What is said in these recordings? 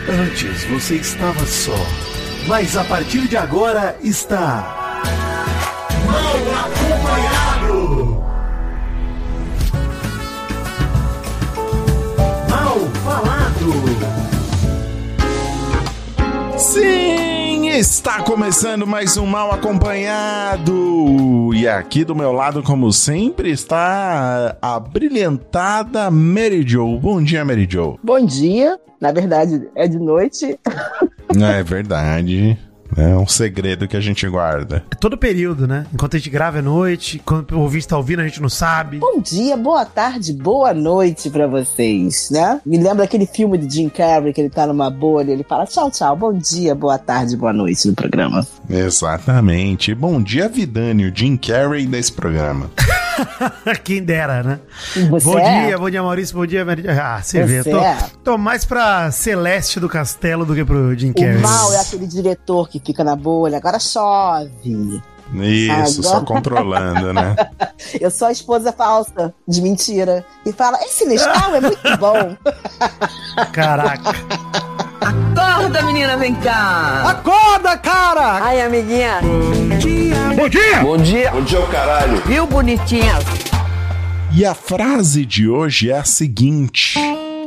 Antes você estava só, mas a partir de agora está mal acompanhado. Mal falado. Sim, está começando mais um Mal Acompanhado. E aqui do meu lado, como sempre, está a brilhantada Mary Jo. Bom dia, Mary Jo. Bom dia. Na verdade, é de noite. É verdade. É um segredo que a gente guarda. É todo período, né? Enquanto a gente grava é noite, quando o ouvinte tá ouvindo a gente não sabe. Bom dia, boa tarde, boa noite pra vocês, né? Me lembra aquele filme de Jim Carrey, que ele tá numa bolha, ele fala tchau, tchau, bom dia, boa tarde, boa noite no programa. Exatamente. Bom dia, Vidani, o Jim Carrey desse programa. Quem dera, né? Você Bom dia, Maurício, bom dia, Ah, você vê. Tô mais pra Celeste do Castelo do que pro Jim Carrey. O Mal é aquele diretor que fica na bolha, agora chove. Isso, agora... só controlando, né? Eu sou a esposa falsa, de mentira. E fala, esse Nescau é muito bom. Caraca. Acorda, menina, vem cá. Acorda, cara. Ai, amiguinha. Bom dia. Bom dia. Bom dia. Bom dia, o caralho. Viu, bonitinha? E a frase de hoje é a seguinte: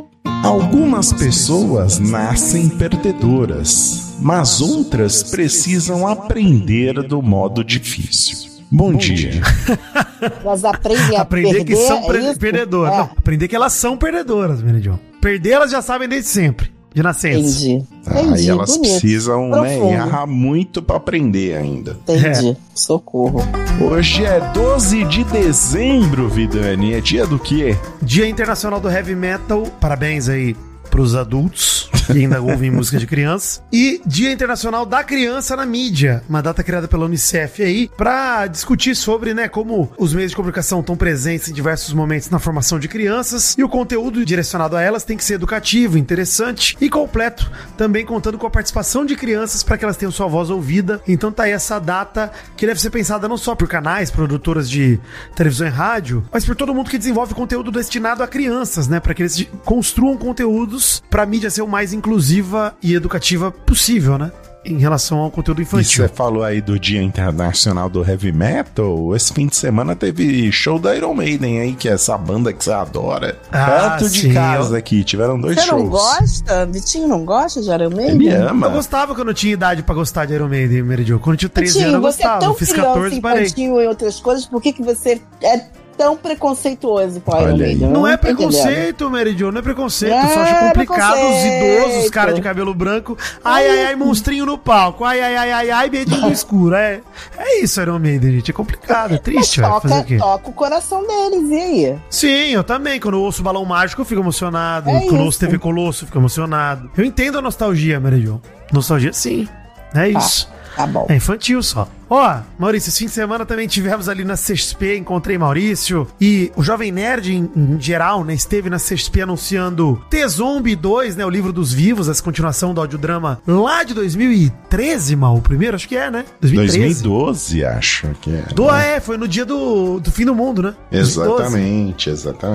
algumas pessoas nascem perdedoras, mas outras precisam aprender do modo difícil. Bom dia. Elas aprendem a aprender perder, que são perdedoras. Não, aprender que elas são perdedoras, Mary Jo. Perder elas já sabem desde sempre, de nascença. Entendi. Aí elas bonito. precisam, Profundo. né, errar muito pra aprender ainda. Entendi. Socorro. Hoje é 12 de dezembro, Vidani. É dia do quê? Dia Internacional do Heavy Metal. Parabéns aí pros adultos que ainda ouvem música de criança. E Dia Internacional da Criança na Mídia, uma data criada pela Unicef aí, pra discutir sobre, né, como os meios de comunicação estão presentes em diversos momentos na formação de crianças e o conteúdo direcionado a elas tem que ser educativo, interessante e completo, também contando com a participação de crianças para que elas tenham sua voz ouvida. Então tá aí essa data que deve ser pensada não só por canais, produtoras de televisão e rádio, mas por todo mundo que desenvolve conteúdo destinado a crianças, né, para que eles construam conteúdos pra mídia ser o mais inclusiva e educativa possível, né? Em relação ao conteúdo infantil. E você falou aí do Dia Internacional do Heavy Metal. Esse fim de semana teve show da Iron Maiden aí, que é essa banda que você adora. Perto de casa aqui. Tiveram 2 shows. Você não gosta? Vitinho não gosta de Iron Maiden? Ele ama. Eu gostava quando eu tinha idade pra gostar de Iron Maiden, Mary Jo. Quando eu tinha 13 anos eu gostava. Você é tão fiz criança, 14 parei. infantil e outras coisas, por que você é tão preconceituoso com a Iron Maiden? Não é preconceito, Mary Jo, não é preconceito. Só acho complicado os idosos, cara de cabelo branco. Ai, monstrinho no palco. Ai, medinho no escuro. É isso, Iron Maiden, gente. É complicado, é triste, velho. Fazer o quê? Toca o coração deles, e aí? Sim, eu também. Quando eu ouço Balão Mágico, eu fico emocionado. Quando eu ouço TV Colosso, eu fico emocionado. Eu entendo a nostalgia, Mary Jo. Nostalgia, sim. É isso. Tá bom. É infantil só. Ó, Maurício, esse fim de semana também tivemos ali na CXP, encontrei Maurício e o Jovem Nerd em geral, né, esteve na CXP anunciando T-Zombie 2, né, o livro dos vivos, essa continuação do audiodrama lá de 2013, Mal, o primeiro, acho que é, né? 2012, acho que é. Foi no dia do fim do mundo, né? Exatamente.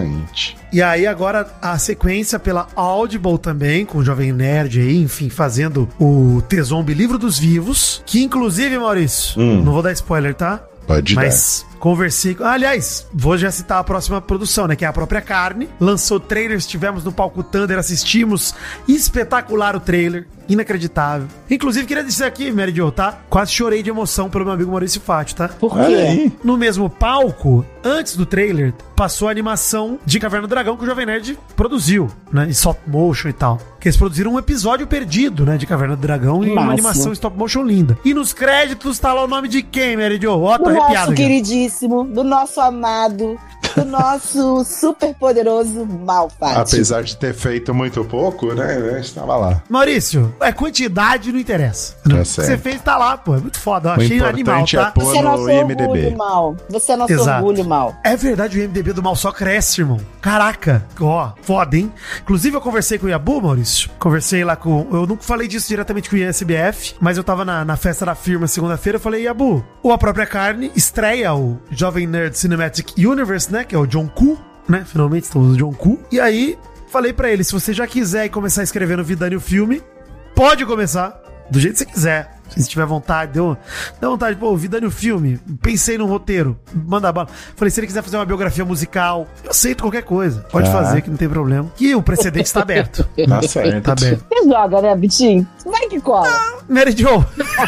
E aí agora a sequência pela Audible também, com o Jovem Nerd aí, enfim, fazendo o T-Zombie Livro dos Vivos, que inclusive, Maurício, não vou dar spoiler, tá? Pode dar. Mas conversei com... Aliás, vou já citar a próxima produção, né? Que é a própria Carne. Lançou trailers, estivemos no Palco Thunder, assistimos. Espetacular o trailer. Inacreditável. Inclusive, queria dizer aqui, Mary Jo, tá? Quase chorei de emoção pelo meu amigo Maurício Fátio, tá? Por quê? No mesmo palco, antes do trailer, passou a animação de Caverna do Dragão que o Jovem Nerd produziu, né? Em stop motion e tal. Que eles produziram um episódio perdido, né? De Caverna do Dragão e uma animação stop motion linda. E nos créditos tá lá o nome de quem, Mary Jo? Ó, tô arrepiado. Do nosso queridíssimo, do nosso amado, do nosso super poderoso Malfátio. Apesar de ter feito muito pouco, né? Estava lá. Maurício, quantidade não interessa. Tá Você fez, tá lá, pô. É muito foda. Eu o achei animal, tá? É Você é nosso orgulho, Mal. Você é nosso orgulho, Mal. É verdade, o IMDB do Mal só cresce, irmão. Caraca. Ó, foda, hein? Inclusive, eu conversei com o Yabu, Maurício. Conversei lá com... Eu nunca falei disso diretamente com o ISBF, mas eu tava na festa da firma segunda-feira. Eu falei, Yabu, a própria Carne estreia o Jovem Nerd Cinematic Universe, né? Que é o John Koo, né? Finalmente estamos no John Koo. E aí... falei pra ele, se você já quiser começar a escrever no Vidani o filme, Pode começar do jeito que você quiser. Se tiver vontade, deu vontade, pô, vi dando o filme, pensei no roteiro, manda bala. Falei, se ele quiser fazer uma biografia musical, eu aceito qualquer coisa. Pode fazer, que não tem problema. Que o precedente está aberto. Tá certo. Tá aberto. Você joga, né, Vitinho? Vai que cola. Mary Jo.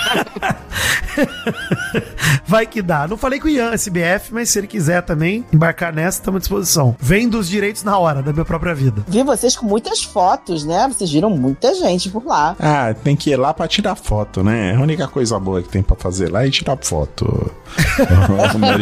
Vai que dá. Não falei com o Ian, SBF, mas se ele quiser também embarcar nessa, estamos à disposição. Vem dos direitos na hora da minha própria vida. Vi vocês com muitas fotos, né? Vocês viram muita gente por lá. Ah, tem que ir lá pra tirar foto, né? A única coisa boa que tem pra fazer lá é tirar foto. Mary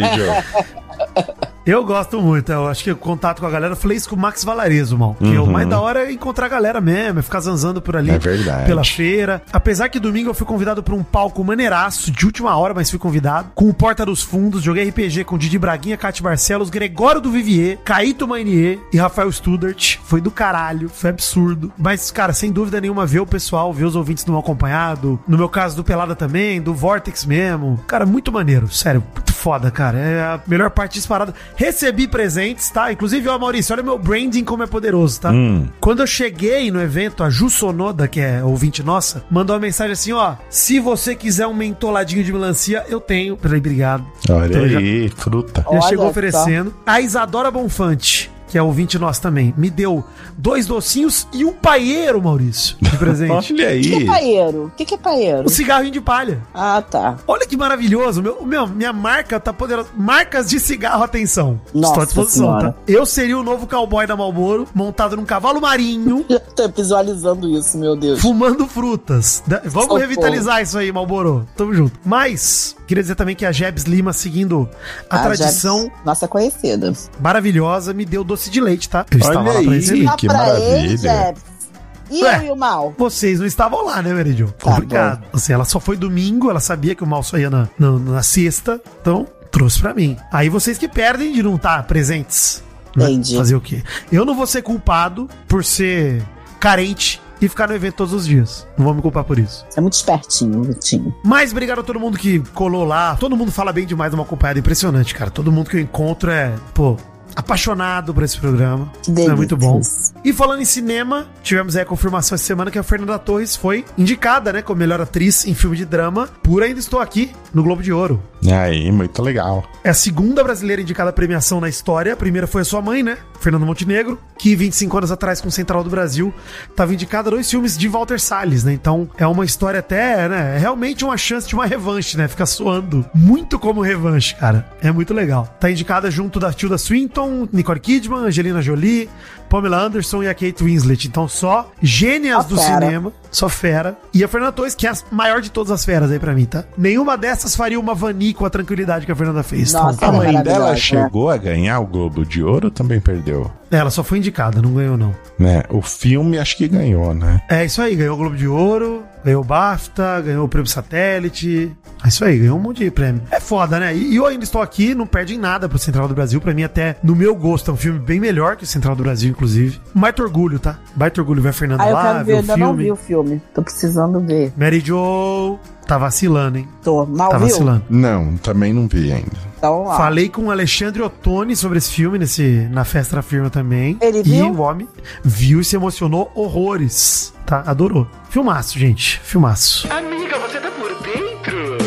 Jo. Eu gosto muito, eu acho que o contato com a galera, eu falei isso com o Max Valarezo, mal. Que o mais da hora é encontrar a galera mesmo, é ficar zanzando por ali. É verdade. Pela feira. Apesar que domingo eu fui convidado pra um palco maneiraço, de última hora, mas fui convidado. Com o Porta dos Fundos, joguei RPG com Didi Braguinha, Cátia Barcelos, Gregório do Vivier, Caíto Mainier e Rafael Studart. Foi do caralho, foi absurdo. Mas, cara, sem dúvida nenhuma, ver o pessoal, ver os ouvintes do Mal Acompanhado. No meu caso, do Pelada também, do Vortex mesmo. Cara, muito maneiro, sério, muito foda, cara. É a melhor parte disparada. Recebi presentes, tá? Inclusive, ó, Maurício, olha meu branding como é poderoso, tá? Quando eu cheguei no evento, a Ju Sonoda, que é ouvinte nossa, mandou uma mensagem assim, ó, se você quiser um mentoladinho de melancia, eu tenho. Falei, obrigado. Olha então, aí, fruta. Já Olha chegou só. oferecendo. A Isadora Bonfante, que é ouvinte nosso também, me deu 2 docinhos e um paieiro, Maurício, de presente. Olha O que é aí. paieiro? O que é paieiro? Um cigarrinho de palha. Ah, tá. Olha que maravilhoso. Minha marca tá poderosa. Marcas de cigarro, atenção. Nossa Estou à disposição, Senhora. tá? Eu seria o novo cowboy da Marlboro, montado num cavalo marinho, Já tô visualizando isso, meu Deus. fumando frutas. Vamos Socorro. revitalizar isso aí, Marlboro. Tamo junto. Mas, queria dizer também que a Jebs Lima, seguindo a tradição Jebs, nossa conhecida. maravilhosa, me deu doce de leite, tá? Eu estava Olha lá pra aí. receber. Dá que pra maravilha. ele, Jebs. E Ué. eu e o Mal? Vocês não estavam lá, né, Meridio? Complicado. Assim, ela só foi domingo, ela sabia que o mal só ia na sexta, então trouxe pra mim. Aí vocês que perdem de não estar presentes. Né? Entendi. Fazer o quê? Eu não vou ser culpado por ser carente e ficar no evento todos os dias. Não vou me culpar por isso. Você é muito espertinho, Vitinho. Mas obrigado a todo mundo que colou lá. Todo mundo fala bem demais de Uma Acompanhada. Impressionante, cara. Todo mundo que eu encontro é, pô, apaixonado por esse programa. Que Isso delícia. é muito bom. E falando em cinema, tivemos aí a confirmação essa semana que a Fernanda Torres foi indicada, né, como melhor atriz em filme de drama por Ainda Estou Aqui, no Globo de Ouro. Aí, muito legal. É a segunda brasileira indicada à premiação na história. A primeira foi a sua mãe, né? Fernando Montenegro, que 25 anos atrás, com Central do Brasil, estava indicada a 2 filmes de Walter Salles, né? Então, é uma história até, né? É realmente uma chance de uma revanche, né? Fica soando muito como revanche, cara. É muito legal. Tá indicada junto da Tilda Swinton, Nicole Kidman, Angelina Jolie, Pamela Anderson e a Kate Winslet. Então, só gênias Só do fera. cinema. Só fera. E a Fernanda Torres, que é a maior de todas as feras aí pra mim, tá? Nenhuma dessas faria uma Vani com a tranquilidade que a Fernanda fez. Nossa, A Então, mãe maravilhosa, dela né? chegou a ganhar o Globo de Ouro ou também perdeu? ela só foi indicada, não ganhou não. Né? O filme acho que ganhou, né? É isso aí, ganhou o Globo de Ouro, ganhou o BAFTA, ganhou o Prêmio Satélite. É isso aí, ganhou um monte de prêmio. É foda, né? E eu Ainda Estou Aqui, não perde em nada pro Central do Brasil. Pra mim, até no meu gosto, é um filme bem melhor que o Central do Brasil, inclusive. Baita orgulho, tá? Baita orgulho ver a Fernanda Ah, eu lá, quero ver ver, o ainda filme. não vi o filme. Tô precisando ver. Mary Jo tá vacilando, hein? Tô mal, Tá viu? vacilando. Não, também não vi ainda. Então, ó. Falei com o Alexandre Ottoni sobre esse filme na Festa da Firma também. Ele E viu? o homem viu e se emocionou horrores, tá? Adorou. Filmaço, gente. Filmaço. Amiga, você tá por dentro?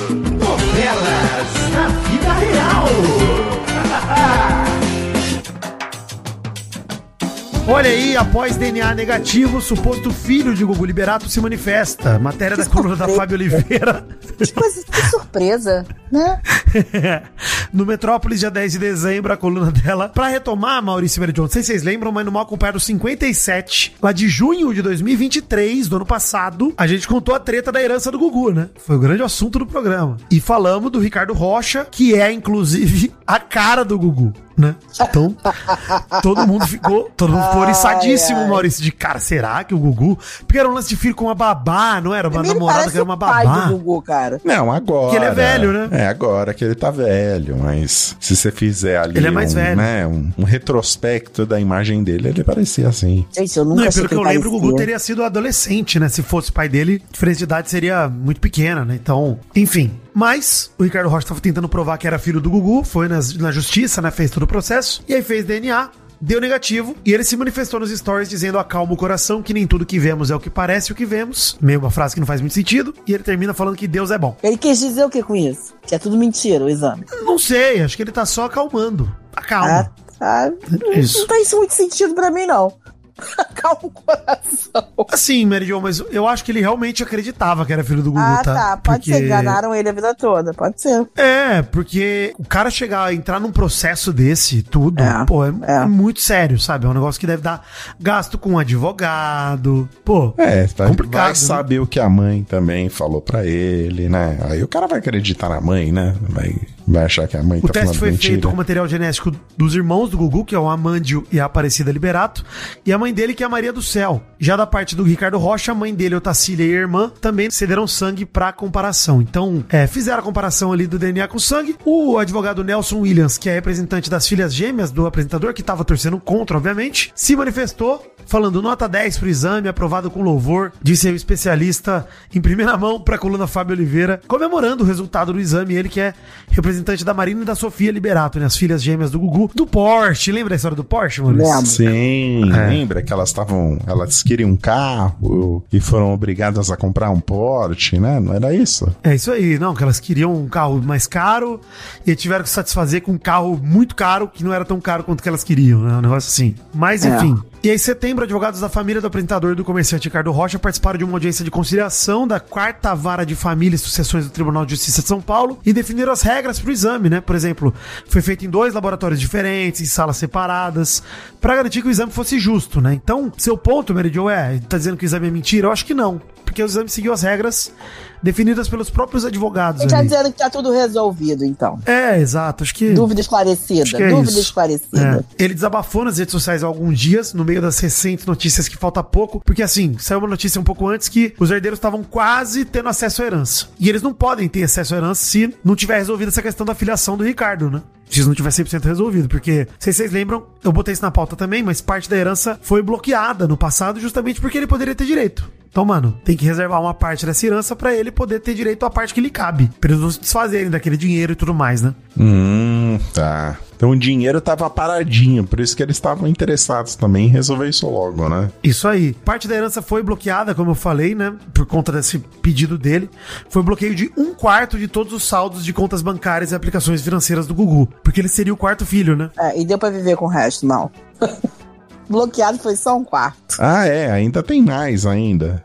Novelas na vida real. Olha aí, após DNA negativo, suposto filho de Gugu Liberato se manifesta. Matéria da coluna da Fábio Oliveira. Que surpresa, né? No Metrópolis, dia 10 de dezembro, a coluna dela. Pra retomar, Maurício Meridion, não sei se vocês lembram, mas no Mal Acompanhado 57, lá de junho de 2023, do ano passado, a gente contou a treta da herança do Gugu, né? Foi o grande assunto do programa. E falamos do Ricardo Rocha, que é, inclusive, a cara do Gugu, né? Então, todo mundo ficou oriçadíssimo, ai. Maurício, de cara, será que o Gugu... Porque era um lance de filho com uma babá, não era? Uma Ele namorada parece que era uma o pai babá. do Gugu, cara. Não, agora. Que ele é velho, né? É, agora que ele tá velho, mas se você fizer ali Ele é mais velho. né, um retrospecto da imagem dele, ele parecia assim. Gente, eu nunca Não, e achei pelo que eu ele lembro, o Gugu parecia. teria sido adolescente, né? Se fosse o pai dele, a diferença de idade seria muito pequena, né? Então, enfim. Mas o Ricardo Rocha estava tentando provar que era filho do Gugu, foi na justiça, né? Fez todo o processo, e aí fez DNA. deu negativo e ele se manifestou nos stories dizendo: acalma o coração, que nem tudo que vemos é o que parece o que vemos. Meio uma frase que não faz muito sentido. E ele termina falando que Deus é bom. Ele quis dizer o que com isso? Que é tudo mentira, o exame. Não sei, acho que ele tá só acalmando. Acalma. Não faz muito sentido pra mim, não. Acalma o coração. Assim, Mary Jo, mas eu acho que ele realmente acreditava que era filho do Gugu, tá? Pode ser, enganaram ele a vida toda, pode ser. É, porque o cara entrar num processo desse, tudo, é muito sério, sabe? É um negócio que deve dar gasto com um advogado, complicado. Vai saber o que a mãe também falou pra ele, né? Aí o cara vai acreditar na mãe, né? Vai achar que a mãe tá falando mentira. O teste foi feito com material genético dos irmãos do Gugu, que é o Amândio e a Aparecida Liberato, e a mãe dele, que é a Maria do Céu. Já da parte do Ricardo Rocha, a mãe dele, Otacília, e a irmã, também cederam sangue pra comparação. Então, fizeram a comparação ali do DNA com sangue. O advogado Nelson Williams, que é representante das filhas gêmeas do apresentador, que tava torcendo contra, obviamente, se manifestou, falando nota 10 pro exame, aprovado com louvor, disse o especialista em primeira mão pra coluna Fábio Oliveira, comemorando o resultado do exame, ele que é representante da Marina e da Sofia Liberato, né? As filhas gêmeas do Gugu, do Porsche. Lembra a história do Porsche, Maurício? Sim, lembra que elas queriam um carro e foram obrigadas a comprar um Porsche, né? Não era isso? É isso aí, não, que elas queriam um carro mais caro e tiveram que satisfazer com um carro muito caro, que não era tão caro quanto que elas queriam, né? Um negócio assim. Mas, enfim... E aí, em setembro, advogados da família do apresentador e do comerciante Ricardo Rocha participaram de uma audiência de conciliação da 4ª Vara de Família e Sucessões do Tribunal de Justiça de São Paulo e definiram as regras para o exame, né? Por exemplo, foi feito em 2 laboratórios diferentes, em salas separadas, para garantir que o exame fosse justo, né? Então, seu ponto, Mary Jo, tá dizendo que o exame é mentira? Eu acho que não. Porque o exame seguiu as regras definidas pelos próprios advogados. Ele tá dizendo que tá tudo resolvido, então. Exato. Acho que... Dúvida esclarecida. Dúvida esclarecida. Ele desabafou nas redes sociais há alguns dias, no meio das recentes notícias que falta pouco, porque assim, saiu uma notícia um pouco antes que os herdeiros estavam quase tendo acesso à herança. E eles não podem ter acesso à herança se não tiver resolvida essa questão da filiação do Ricardo, né? Se não tiver 100% resolvido, porque, se vocês lembram, eu botei isso na pauta também, mas parte da herança foi bloqueada no passado justamente porque ele poderia ter direito. Então, mano, tem que reservar uma parte dessa herança pra ele poder ter direito à parte que lhe cabe. Pra eles não se desfazerem daquele dinheiro e tudo mais, né? Tá. Então o dinheiro tava paradinho, por isso que eles estavam interessados também em resolver isso logo, né? Isso aí. Parte da herança foi bloqueada, como eu falei, né? Por conta desse pedido dele. Foi bloqueio de 1/4 de todos os saldos de contas bancárias e aplicações financeiras do Gugu. Porque ele seria o 4º filho, né? E deu pra viver com o resto, não. Bloqueado foi só 1/4. Ainda tem mais ainda.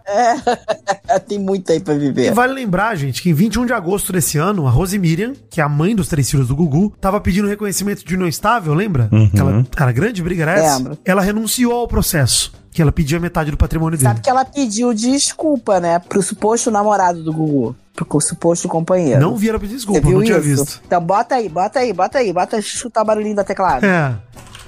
Tem muito aí pra viver. E vale lembrar, gente, que em 21 de agosto desse ano, a Rose Miriam, que é a mãe dos 3 filhos do Gugu, tava pedindo reconhecimento de união estável, lembra? Aquela grande briga era essa? Lembro. Ela renunciou ao processo, que ela pedia metade do patrimônio dele. Sabe que ela pediu desculpa, né? Pro suposto namorado do Gugu. Pro suposto companheiro. Não vi ela pedir desculpa, não tinha visto. Então bota aí. Bota escutar o barulhinho da teclada.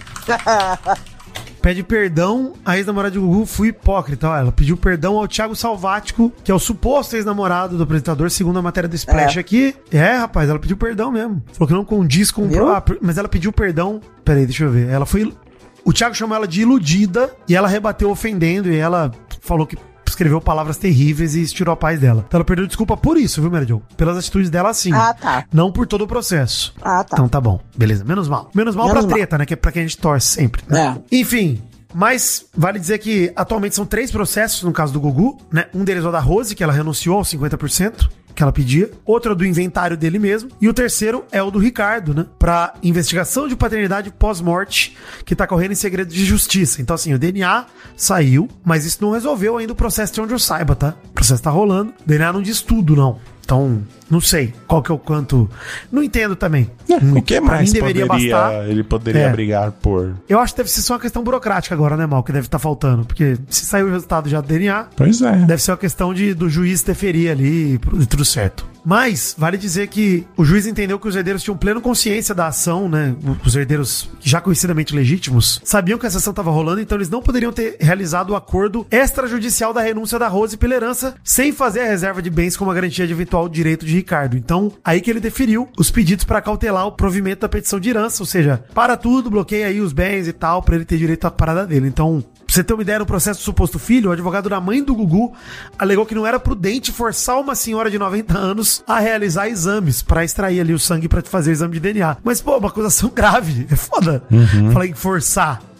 Pede perdão à ex-namorada de Gugu, fui hipócrita. Ela pediu perdão ao Thiago Salvático, que é o suposto ex-namorado do apresentador, segundo a matéria do Splash aqui. Rapaz, ela pediu perdão mesmo. Falou que não condiz com... mas ela pediu perdão... Peraí, deixa eu ver. Ela foi... O Thiago chamou ela de iludida e ela rebateu ofendendo e ela falou que escreveu palavras terríveis e estirou a paz dela. Então ela perdeu desculpa por isso, viu, Mary Jo? Pelas atitudes dela, sim. Tá. Não por todo o processo. Tá. Então tá bom. Beleza. Menos mal pra treta, né? Que é pra quem a gente torce sempre. Né? Enfim... Mas vale dizer que atualmente são 3 processos no caso do Gugu, né? Um deles é o da Rose, que ela renunciou aos 50% que ela pedia. Outro é do inventário dele mesmo. E o terceiro é o do Ricardo, né? Pra investigação de paternidade pós-morte, que tá correndo em segredo de justiça. Então, assim, o DNA saiu, mas isso não resolveu ainda o processo de onde eu saiba, tá? O processo tá rolando. O DNA não diz tudo, não. Então, não sei qual que é o quanto... Não entendo também. O que mais ele poderia brigar por? Eu acho que deve ser só uma questão burocrática agora, né, Mal? Que deve estar faltando. Porque se saiu o resultado já do DNA... Pois é. Deve ser uma questão do juiz deferir ali e tudo certo. Mas, vale dizer que o juiz entendeu que os herdeiros tinham plena consciência da ação, né? Os herdeiros, já conhecidamente legítimos, sabiam que essa ação estava rolando, então eles não poderiam ter realizado o acordo extrajudicial da renúncia da Rose pela herança sem fazer a reserva de bens como a garantia de eventual direito de Ricardo. Então, aí que ele deferiu os pedidos para cautelar o provimento da petição de herança, ou seja, para tudo, bloqueia aí os bens e tal, para ele ter direito à parada dele. Então, pra você ter uma ideia, no processo do suposto filho, o advogado da mãe do Gugu alegou que não era prudente forçar uma senhora de 90 anos a realizar exames pra extrair ali o sangue pra fazer o exame de DNA. Mas, pô, uma acusação grave. É foda. Falei em forçar,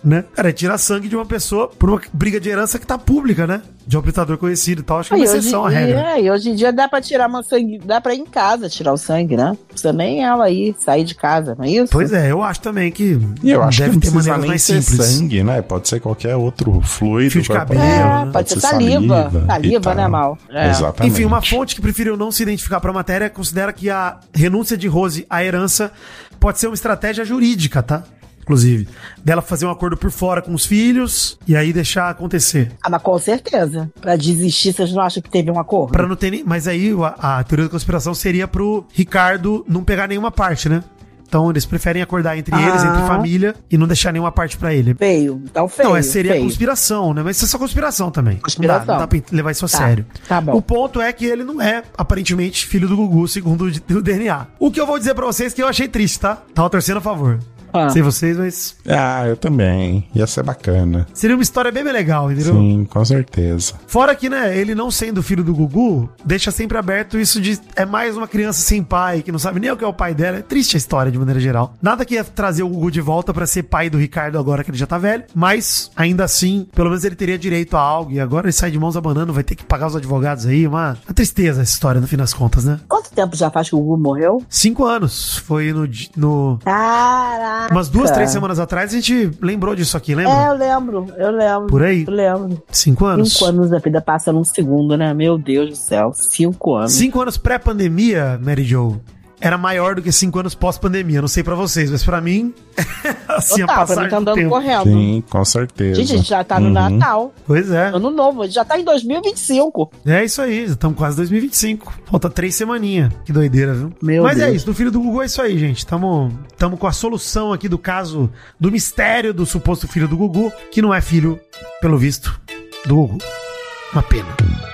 né? Cara, é tirar sangue de uma pessoa por uma briga de herança que tá pública, né? De um operador conhecido e tal. Acho que é uma exceção à regra. E hoje em dia dá pra tirar uma sangue, dá pra ir em casa tirar o sangue, né? Não precisa nem ela aí sair de casa, não é isso? Pois é, eu acho também que E eu acho que deve não ter precisa maneiras nem mais ser simples. sangue, né? Pode ser qualquer outro fluido. Fio de cabelo, corporal, Pode ser ser saliva. Saliva, e tal. né, Mal? É. Exatamente. Enfim, uma fonte que preferiu não se identificar pra matéria considera que a renúncia de Rose à herança pode ser uma estratégia jurídica, tá? Inclusive, dela fazer um acordo por fora com os filhos e aí deixar acontecer. Ah, mas com certeza. Pra desistir, vocês não acham que teve um acordo? Pra não ter nem... Mas aí a teoria da conspiração seria pro Ricardo não pegar nenhuma parte, né? Então eles preferem acordar entre eles, entre família, e não deixar nenhuma parte pra ele. Feio. Então feio. Não, seria feio. conspiração, né? Mas isso é só conspiração também. Conspiração. Não dá pra levar isso a sério. Tá bom. O ponto é que ele não é, aparentemente, filho do Gugu, segundo o DNA. O que eu vou dizer pra vocês que eu achei triste, tá? Tava torcendo a favor. Sei vocês, mas... Ah, eu também. Ia ser bacana. Seria uma história bem legal, entendeu? Sim, com certeza. Fora que, né, ele não sendo filho do Gugu, deixa sempre aberto isso de... É mais uma criança sem pai, que não sabe nem o que é o pai dela. É triste a história, de maneira geral. Nada que ia trazer o Gugu de volta pra ser pai do Ricardo agora que ele já tá velho. Mas, ainda assim, pelo menos ele teria direito a algo. E agora ele sai de mãos abanando, vai ter que pagar os advogados aí. Uma tristeza essa história, no fim das contas, né? Quanto tempo já faz que o Gugu morreu? 5 anos. Foi no... Caraca. Umas 2, 3 semanas atrás a gente lembrou disso aqui, lembra? É, eu lembro. Por aí? Eu lembro. 5 anos. 5 anos a vida passa num segundo, né? Meu Deus do céu. 5 anos. 5 anos pré-pandemia, Mary Jo, era maior do que 5 anos pós-pandemia. Não sei pra vocês, mas pra mim, assim, a Total, pra passagem mim tá do andando tempo. correndo. Sim, com certeza. Gente, a gente já tá no Natal. Pois é. Ano novo, a gente já tá em 2025. É isso aí, estamos quase em 2025. Falta 3 semaninhas. Que doideira, viu? Meu Mas Deus. é isso, no filho do Gugu é isso aí, gente. Tamo com a solução aqui do caso, do mistério do suposto filho do Gugu, que não é filho, pelo visto, do Gugu. Uma pena.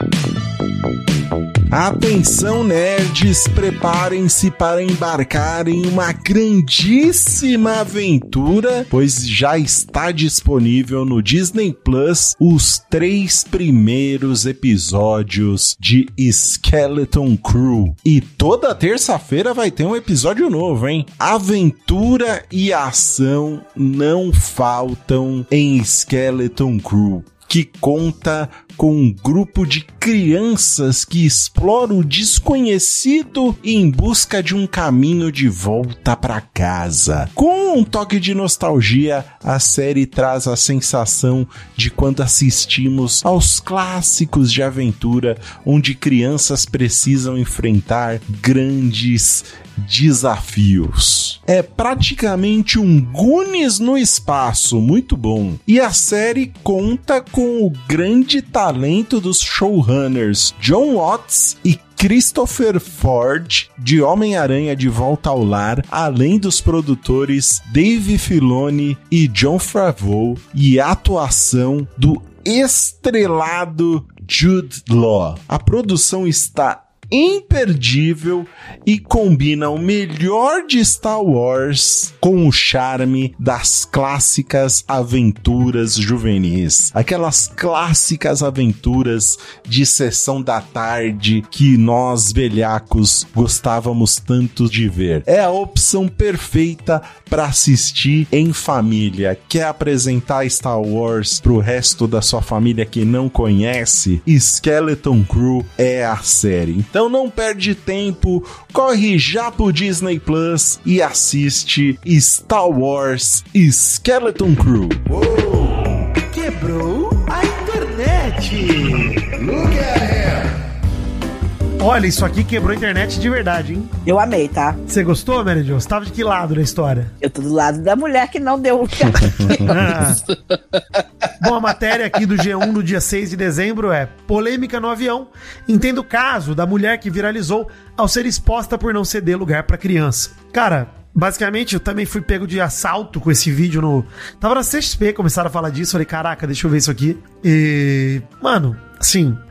Atenção, nerds, preparem-se para embarcar em uma grandíssima aventura, pois já está disponível no Disney Plus os 3 primeiros episódios de Skeleton Crew. E toda terça-feira vai ter um episódio novo, hein? Aventura e ação não faltam em Skeleton Crew, que conta com um grupo de crianças que explora o desconhecido em busca de um caminho de volta para casa. Com um toque de nostalgia, a série traz a sensação de quando assistimos aos clássicos de aventura, onde crianças precisam enfrentar grandes desafios. É praticamente um Goonies no espaço, muito bom. E a série conta com o grande talento dos showrunners John Watts e Christopher Ford, de Homem-Aranha de Volta ao Lar, além dos produtores Dave Filoni e Jon Favreau, e a atuação do estrelado Jude Law. A produção está imperdível e combina o melhor de Star Wars com o charme das clássicas aventuras juvenis. Aquelas clássicas aventuras de sessão da tarde que nós velhacos gostávamos tanto de ver. É a opção perfeita para assistir em família. Quer apresentar Star Wars pro resto da sua família que não conhece? Skeleton Crew é a série. Então não perde tempo, corre já pro Disney Plus e assiste Star Wars Skeleton Crew. Quebrou a internet! Olha, isso aqui quebrou a internet de verdade, hein? Eu amei, tá? Você gostou, Mary Jo? Você tava de que lado da história? Eu tô do lado da mulher que não deu o Bom, a matéria aqui do G1 no dia 6 de dezembro é: polêmica no avião. Entendo o caso da mulher que viralizou ao ser exposta por não ceder lugar pra criança. Cara, basicamente eu também fui pego de assalto com esse vídeo no... Tava na CXP, começaram a falar disso, falei, caraca, deixa eu ver isso aqui. E... mano, assim...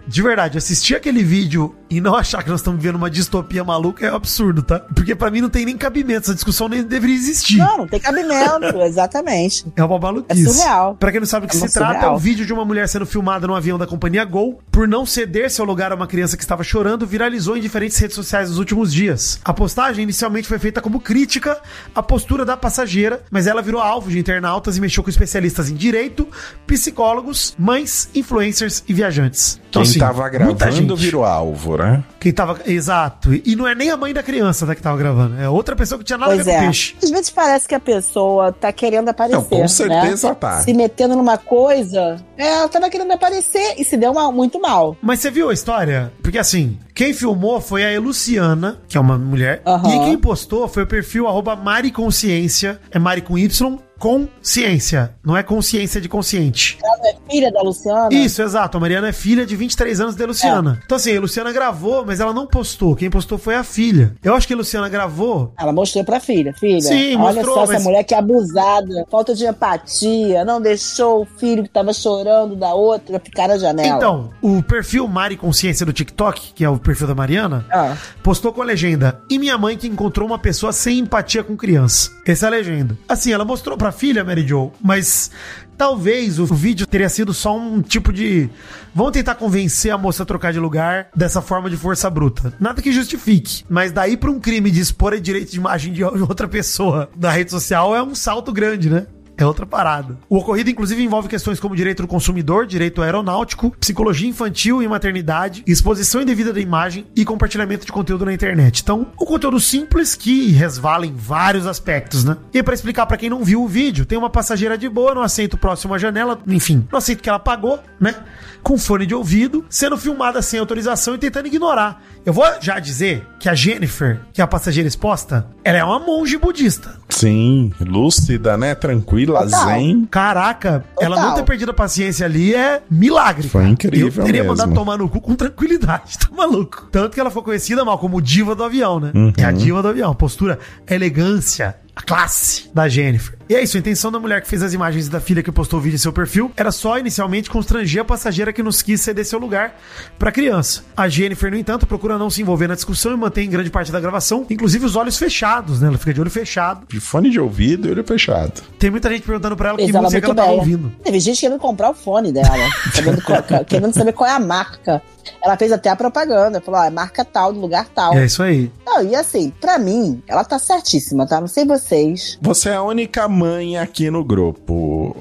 de verdade, assistir aquele vídeo e não achar que nós estamos vivendo uma distopia maluca é um absurdo, tá? Porque pra mim não tem nem cabimento, essa discussão nem deveria existir. Não tem cabimento, exatamente. É uma maluquice. É surreal. Pra quem não sabe do que se trata, é um vídeo de uma mulher sendo filmada num avião da companhia Gol por não ceder seu lugar a uma criança que estava chorando, viralizou em diferentes redes sociais nos últimos dias. A postagem inicialmente foi feita como crítica à postura da passageira, mas ela virou alvo de internautas e mexeu com especialistas em direito, psicólogos, mães, influencers e viajantes. Então, Quem assim, tava gravando virou alvo, né? Quem tava... Exato. E não é nem a mãe da criança, né, que tava gravando. É outra pessoa que tinha nada a ver com peixe. Às vezes parece que a pessoa tá querendo aparecer. Não, com certeza, né? tá. Se metendo numa coisa, ela tava querendo aparecer e se deu muito mal. Mas você viu a história? Porque assim, quem filmou foi a Eluciana, que é uma mulher, Uhum. e quem postou foi o perfil @mariconsciência, é Mari com Y, consciência, não é consciência de consciente. Ela é filha da Luciana? Isso, exato. A Mariana é filha de 23 anos da Luciana. Então assim, a Luciana gravou, mas ela não postou. Quem postou foi a filha. Eu acho que a Luciana gravou... Ela mostrou pra filha. Sim, olha mostrou, só essa mas... mulher que é abusada, falta de empatia, não deixou o filho que tava chorando da outra ficar na janela. Então, o perfil Mari Consciência do TikTok, que é o perfil da Mariana, postou com a legenda: "E minha mãe que encontrou uma pessoa sem empatia com criança." Essa é a legenda. Assim, ela mostrou pra filha, Mary Jo, mas talvez o vídeo teria sido só um tipo de... Vamos tentar convencer a moça a trocar de lugar dessa forma de força bruta. Nada que justifique. Mas daí pra um crime de expor a direito de imagem de outra pessoa na rede social é um salto grande, né? É outra parada. O ocorrido, inclusive, envolve questões como direito do consumidor, direito aeronáutico, psicologia infantil e maternidade, exposição indevida da imagem e compartilhamento de conteúdo na internet. Então, um conteúdo simples que resvala em vários aspectos, né? E pra explicar pra quem não viu o vídeo, tem uma passageira de boa no assento próximo à janela, enfim, no assento que ela pagou, né? Com fone de ouvido, sendo filmada sem autorização e tentando ignorar. Eu vou já dizer que a Jennifer, que é a passageira exposta, ela é uma monge budista. Sim, lúcida, né? Tranquila, zen. Caraca, ela não ter perdido a paciência ali é milagre. Foi incrível mesmo. Eu teria mandado tomar no cu com tranquilidade, tá maluco? Tanto que ela foi conhecida, mal, como diva do avião, né? É a diva do avião. Postura, elegância, a classe da Jennifer. E é isso, a intenção da mulher que fez as imagens da filha que postou o vídeo em seu perfil era só inicialmente constranger a passageira que nos quis ceder seu lugar pra criança. A Jennifer, no entanto, procura não se envolver na discussão e mantém grande parte da gravação, inclusive os olhos fechados, né? Ela fica de olho fechado. De fone de ouvido e olho fechado. Tem muita gente perguntando pra ela que Exala música ela tava ouvindo. Teve gente querendo comprar o fone dela, querendo saber qual é a marca. Ela fez até a propaganda, falou, é marca tal, do lugar tal. É isso aí. Não, e assim, pra mim, ela tá certíssima, tá? Não sei vocês. Você é a única mãe aqui no grupo,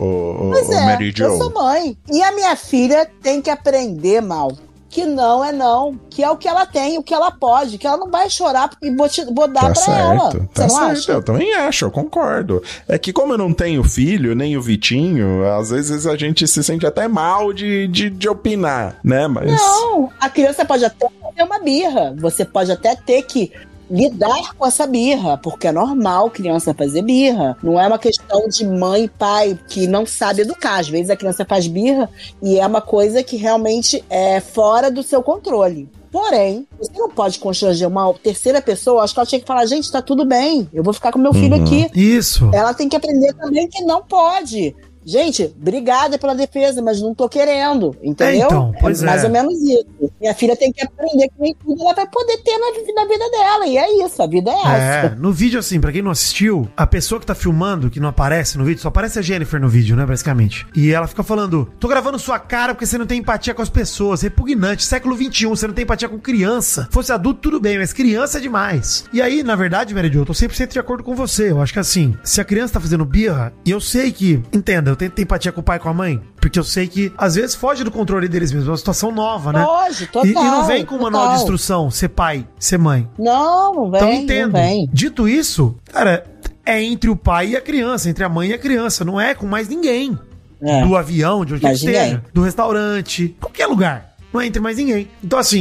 Mary Jo. Eu sou mãe. E a minha filha tem que aprender, Mal, que não é não, que é o que ela tem, o que ela pode, que ela não vai chorar e vou dar pra certo, ela. Tá Você não certo, acha? eu também acho, eu concordo. É que como eu não tenho filho, nem o Vitinho, às vezes a gente se sente até mal de opinar, né? Mas... Não, a criança pode até ter uma birra, você pode até ter que lidar com essa birra, porque é normal criança fazer birra. Não é uma questão de mãe e pai que não sabe educar. Às vezes a criança faz birra e é uma coisa que realmente é fora do seu controle. Porém, você não pode constranger uma terceira pessoa. Acho que ela tinha que falar, gente, tá tudo bem, eu vou ficar com meu filho aqui. Isso. Ela tem que aprender também que não pode. Gente, obrigada pela defesa, mas não tô querendo, entendeu? Então, pois mais ou menos isso. Minha filha tem que aprender que nem tudo ela vai poder ter na vida dela, e é isso, a vida é essa. No vídeo, assim, pra quem não assistiu, a pessoa que tá filmando, que não aparece no vídeo, só aparece a Jennifer no vídeo, né, basicamente. E ela fica falando, tô gravando sua cara porque você não tem empatia com as pessoas, repugnante, século XXI, você não tem empatia com criança. Fosse adulto, tudo bem, mas criança é demais. E aí, na verdade, Mary Jo, eu tô 100% de acordo com você. Eu acho que assim, se a criança tá fazendo birra, e eu sei que, entenda, eu tento ter empatia com o pai e com a mãe, porque eu sei que às vezes foge do controle deles mesmos, é uma situação nova, né? Foge, total. E não vem com manual de instrução, ser pai, ser mãe. Não vem, Então entendo. não vem. Dito isso, cara, é entre o pai e a criança, entre a mãe e a criança, não é com mais ninguém. É. Do avião, de onde Mais esteja, ninguém. do restaurante, qualquer lugar. Não é entre mais ninguém. Então assim,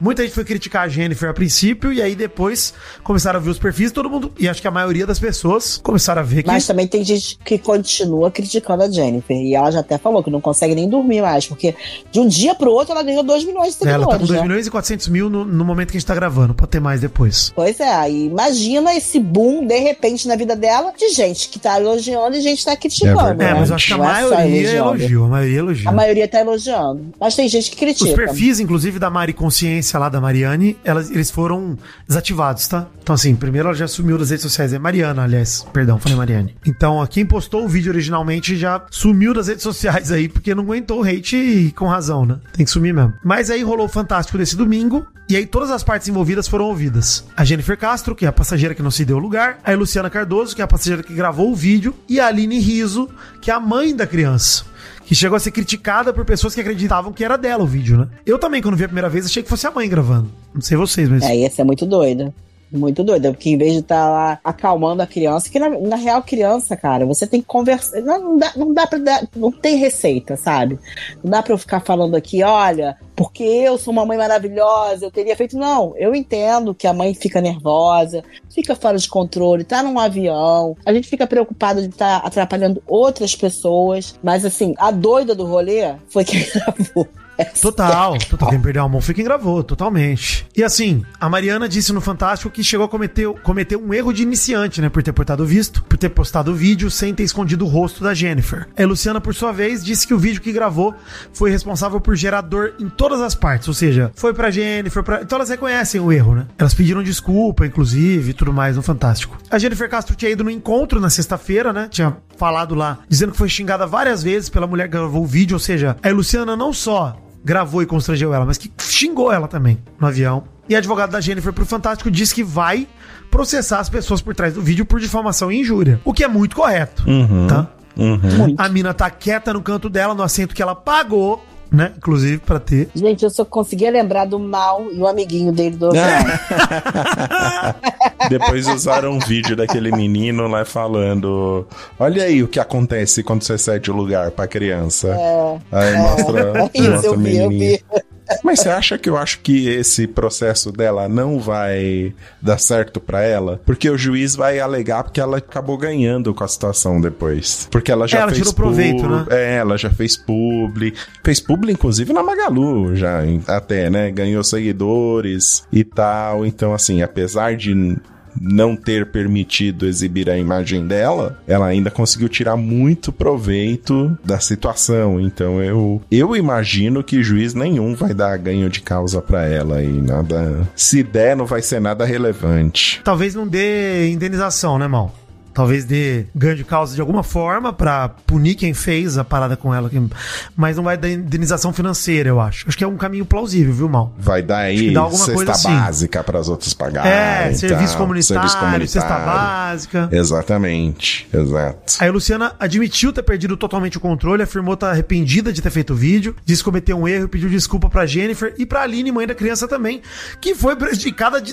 Muita gente foi criticar a Jennifer a princípio, e aí depois começaram a ver os perfis, todo mundo, e acho que a maioria das pessoas começaram a ver que... Mas também tem gente que continua criticando a Jennifer, e ela já até falou que não consegue nem dormir mais, porque de um dia pro outro ela ganhou 2 milhões de seguidores. Ela tá com 2 milhões e 400 mil no momento que a gente tá gravando, pode ter mais depois. Pois é, aí imagina esse boom, de repente, na vida dela, de gente que tá elogiando e gente que tá criticando. É, mas eu acho que a maioria elogiou, A maioria tá elogiando. Mas tem gente que critica. Os perfis, inclusive, da Mari Consciência lá, da Mariane, eles foram desativados, tá? Então, assim, primeiro ela já sumiu das redes sociais. É Mariana, aliás. Perdão, falei Mariane. Então, quem postou o vídeo originalmente já sumiu das redes sociais aí, porque não aguentou o hate e com razão, né? Tem que sumir mesmo. Mas aí rolou o Fantástico desse domingo, e aí todas as partes envolvidas foram ouvidas. A Jennifer Castro, que é a passageira que não se deu lugar, a Luciana Cardoso, que é a passageira que gravou o vídeo, e a Aline Rizzo, que é a mãe da criança, que chegou a ser criticada por pessoas que acreditavam que era dela o vídeo, né? Eu também, quando vi a primeira vez, achei que fosse a mãe gravando. Não sei vocês, mas... É, ia ser muito doida. Muito doida, porque em vez de estar lá acalmando a criança, que na real, criança, cara, você tem que conversar. Não dá pra dar. Não tem receita, sabe? Não dá pra eu ficar falando aqui, olha, porque eu sou uma mãe maravilhosa, eu teria feito. Não, eu entendo que a mãe fica nervosa, fica fora de controle, tá num avião, a gente fica preocupado de estar atrapalhando outras pessoas, mas assim, a doida do rolê foi quem gravou. Total. Quem perdeu a mão foi quem gravou, totalmente. E assim, a Mariana disse no Fantástico que chegou a cometer um erro de iniciante, né? Por ter postado o vídeo sem ter escondido o rosto da Jennifer. A Luciana, por sua vez, disse que o vídeo que gravou foi responsável por gerar dor em todas as partes, ou seja, foi pra Jennifer, então elas reconhecem o erro, né? Elas pediram desculpa, inclusive, e tudo mais no Fantástico. A Jennifer Castro tinha ido no encontro na sexta-feira, né? Tinha falado lá, dizendo que foi xingada várias vezes pela mulher que gravou o vídeo, ou seja, a Luciana não só gravou e constrangeu ela, mas que xingou ela também no avião. E a advogada da Jennifer pro Fantástico disse que vai processar as pessoas por trás do vídeo por difamação e injúria. O que é muito correto, tá? A mina tá quieta no canto dela, no assento que ela pagou, né? Inclusive pra ter. Gente, eu só conseguia lembrar do Mal e o amiguinho dele do Depois usaram um vídeo daquele menino lá falando: olha aí o que acontece quando você cede o lugar pra criança. Aí mostra eu vi. Mas você acha que eu acho que esse processo dela não vai dar certo pra ela? Porque o juiz vai alegar porque ela acabou ganhando com a situação depois. Porque ela já fez tirou proveito, né? Ela já fez publi. Fez publi, inclusive, na Magalu, já até, né? Ganhou seguidores e tal. Então, assim, apesar de não ter permitido exibir a imagem dela, ela ainda conseguiu tirar muito proveito da situação. Então eu imagino que juiz nenhum vai dar ganho de causa pra ela e nada. Se der, não vai ser nada relevante. Talvez não dê indenização, né, Mal? Talvez dê ganho de causa de alguma forma pra punir quem fez a parada com ela, mas não vai dar indenização financeira, eu acho. Acho que é um caminho plausível, viu, Mal? Vai dar aí cesta assim, básica para as outras pagarem. Serviço comunitário, cesta básica. Exatamente, exato. Aí a Luciana admitiu ter perdido totalmente o controle, afirmou estar arrependida de ter feito o vídeo, disse que cometeu um erro e pediu desculpa pra Jennifer e pra Aline, mãe da criança também, que foi prejudicada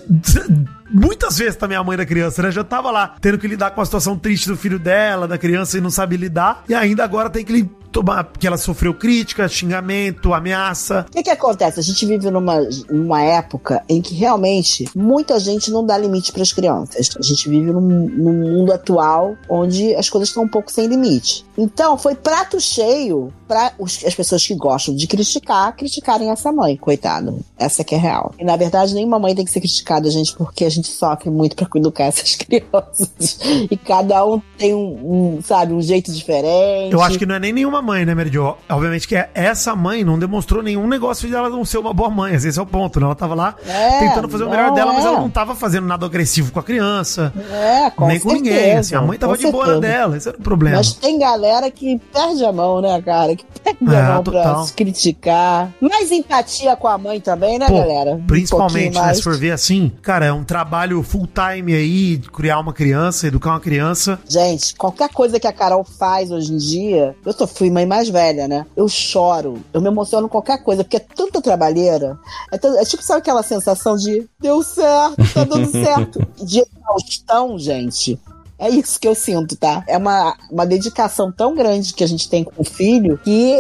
muitas vezes também, a mãe da criança, né? Já tava lá tendo que lidar com a situação triste do filho dela, da criança, e não sabe lidar, e ainda agora tem que tomar, porque ela sofreu crítica, xingamento, ameaça. O que acontece? A gente vive numa época em que realmente muita gente não dá limite para as crianças. A gente vive num mundo atual onde as coisas estão um pouco sem limite. Então foi prato cheio para as pessoas que gostam de criticarem essa mãe, coitada. Essa que é real. E na verdade nenhuma mãe tem que ser criticada, gente, porque a gente sofre muito para educar essas crianças. E cada um tem um jeito diferente. Eu acho que não é nem nenhuma mãe, né, Mary Jo? Obviamente que essa mãe não demonstrou nenhum negócio de ela não ser uma boa mãe. Esse é o ponto, né? Ela tava lá tentando fazer o melhor dela, mas ela não tava fazendo nada agressivo com a criança. Nem com ninguém. Assim, a mãe tava de boa na dela, esse era o problema. Mas tem galera que perde a mão, né, cara? Que perde a mão pra se criticar. Mais empatia com a mãe também, né, galera? Principalmente, né, se for ver assim, cara, é um trabalho full time aí, criar uma criança, educar uma criança. Gente, qualquer coisa que a Carol faz hoje em dia, fui mãe mais velha, né? Eu choro, eu me emociono com qualquer coisa, porque é tanta trabalheira. É tipo, sabe aquela sensação de deu certo, tá dando certo. De exaustão, gente. É isso que eu sinto, tá? É uma dedicação tão grande que a gente tem com o filho que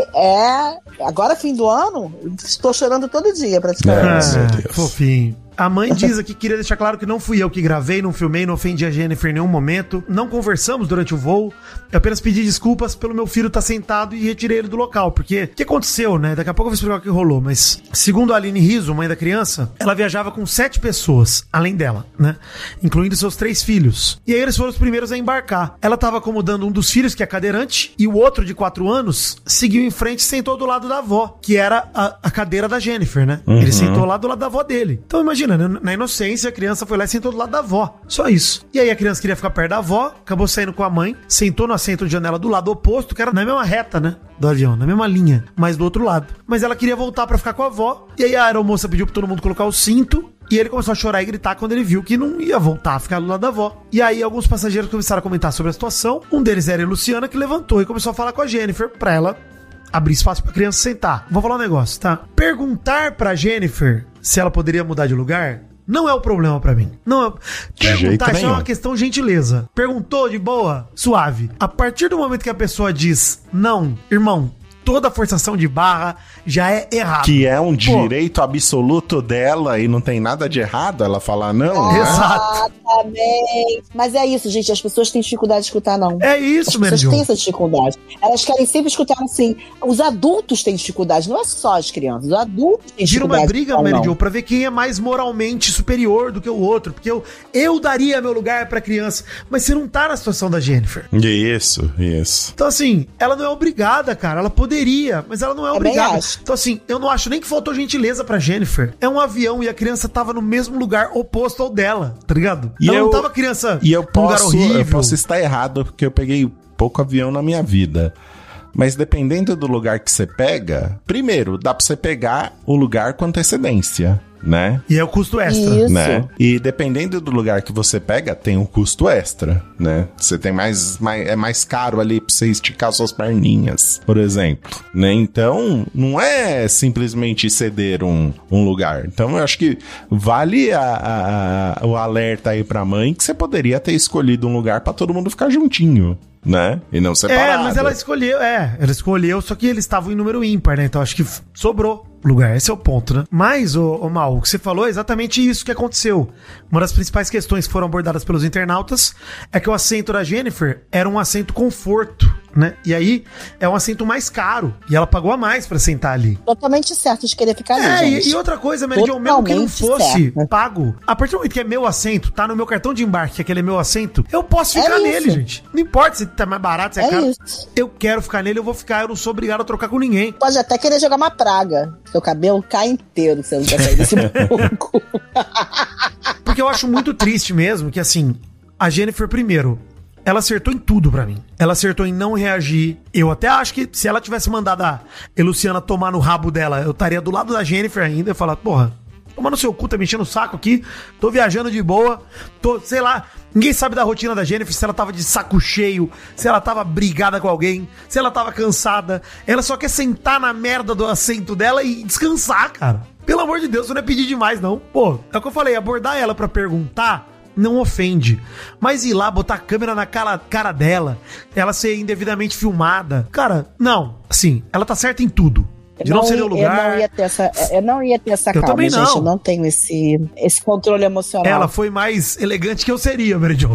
agora, fim do ano, estou chorando todo dia, praticamente. Meu Deus. Fofinho. A mãe diz aqui que queria deixar claro que não fui eu que gravei, não filmei, não ofendi a Jennifer em nenhum momento, não conversamos durante o voo, eu apenas pedi desculpas pelo meu filho estar sentado e retirei ele do local, porque o que aconteceu, né? Daqui a pouco eu vou explicar o que rolou, mas segundo a Aline Rizzo, mãe da criança, ela viajava com 7 pessoas, além dela, né? Incluindo seus 3 filhos. E aí eles foram os primeiros a embarcar. Ela estava acomodando um dos filhos, que é cadeirante, e o outro, de 4 anos, seguiu em frente e sentou do lado da avó, que era a cadeira da Jennifer, né? Ele sentou lá do lado da avó dele. Então imagina, na inocência, a criança foi lá e sentou do lado da avó. Só isso. E aí a criança queria ficar perto da avó, acabou saindo com a mãe, sentou no assento de janela do lado oposto, que era na mesma reta, né? Do avião, na mesma linha, mas do outro lado. Mas ela queria voltar pra ficar com a avó, e aí a aeromoça pediu pra todo mundo colocar o cinto, e ele começou a chorar e gritar quando ele viu que não ia voltar a ficar do lado da avó. E aí alguns passageiros começaram a comentar sobre a situação. Um deles era a Luciana, que levantou e começou a falar com a Jennifer pra ela abrir espaço pra criança sentar. Vou falar um negócio, tá? Perguntar pra Jennifer se ela poderia mudar de lugar não é o problema pra mim. Não é. Perguntar é uma questão de gentileza. Perguntou de boa, suave. A partir do momento que a pessoa diz não, irmão, toda forçação de barra já é errado. Que é um direito absoluto dela e não tem nada de errado ela falar não. Exato. Exatamente. Mas é isso, gente. As pessoas têm dificuldade de escutar não. É isso, As pessoas Mary têm Jo. essa dificuldade. Elas querem sempre escutar assim. Os adultos têm dificuldade, não é só as crianças. Os adultos têm Gira dificuldade. uma briga, de falar Mary Jo, não. pra ver quem é mais moralmente superior do que o outro. Porque eu daria meu lugar pra criança. Mas você não tá na situação da Jennifer. Isso. Então, assim, ela não é obrigada, cara. Ela poderia, mas ela não é Também obrigada. acho. Então, assim, eu não acho nem que faltou gentileza pra Jennifer. É um avião e a criança tava no mesmo lugar oposto ao dela, tá ligado? E ela eu- não tava criança E eu num lugar horrível. posso estar errado, porque eu peguei pouco avião na minha vida. Mas dependendo do lugar que você pega, primeiro, dá pra você pegar o lugar com antecedência, né? E é o custo extra. Isso. Né? E dependendo do lugar que você pega, tem um custo extra, né? Você tem é mais caro ali pra você esticar suas perninhas, por exemplo, né? Então, não é simplesmente ceder um lugar. Então, eu acho que vale o alerta aí pra mãe que você poderia ter escolhido um lugar pra todo mundo ficar juntinho, né? E não separado. Mas ela escolheu, só que eles estavam em número ímpar, né? Então acho que sobrou lugar, esse é o ponto, né? Mas, ô Mal, o que você falou é exatamente isso que aconteceu. Uma das principais questões que foram abordadas pelos internautas é que o assento da Jennifer era um assento conforto, né? E aí é um assento mais caro, e ela pagou a mais pra sentar ali. Totalmente certo de querer ficar ali, gente. E outra coisa, Mary Jo, mesmo que não Totalmente fosse certo. pago, a partir do momento que é meu assento, tá no meu cartão de embarque, que aquele é meu assento, eu posso ficar É nele, isso. gente. Não importa se tá mais barato, se é É caro. isso. Eu quero ficar nele, eu vou ficar, eu não sou obrigado a trocar com ninguém. Pode até querer jogar uma praga. Seu cabelo cai inteiro se você não quer sair desse pouco. Porque eu acho muito triste mesmo que, assim, a Jennifer, primeiro, ela acertou em tudo pra mim. Ela acertou em não reagir. Eu até acho que se ela tivesse mandado a Luciana tomar no rabo dela, eu estaria do lado da Jennifer ainda e falar, porra, toma no seu cu, tá me enchendo o saco aqui, tô viajando de boa, sei lá, ninguém sabe da rotina da Jennifer, se ela tava de saco cheio, se ela tava brigada com alguém, se ela tava cansada, ela só quer sentar na merda do assento dela e descansar, cara. Pelo amor de Deus, isso não é pedir demais, não. Pô, é o que eu falei, abordar ela pra perguntar não ofende, mas ir lá, botar a câmera na cara dela, ela ser indevidamente filmada, cara, não, assim, ela tá certa em tudo. De não ser o lugar. Eu não ia ter essa Eu calma, também não. gente. Eu não tenho esse controle emocional. Ela foi mais elegante que eu seria, Mary Jo.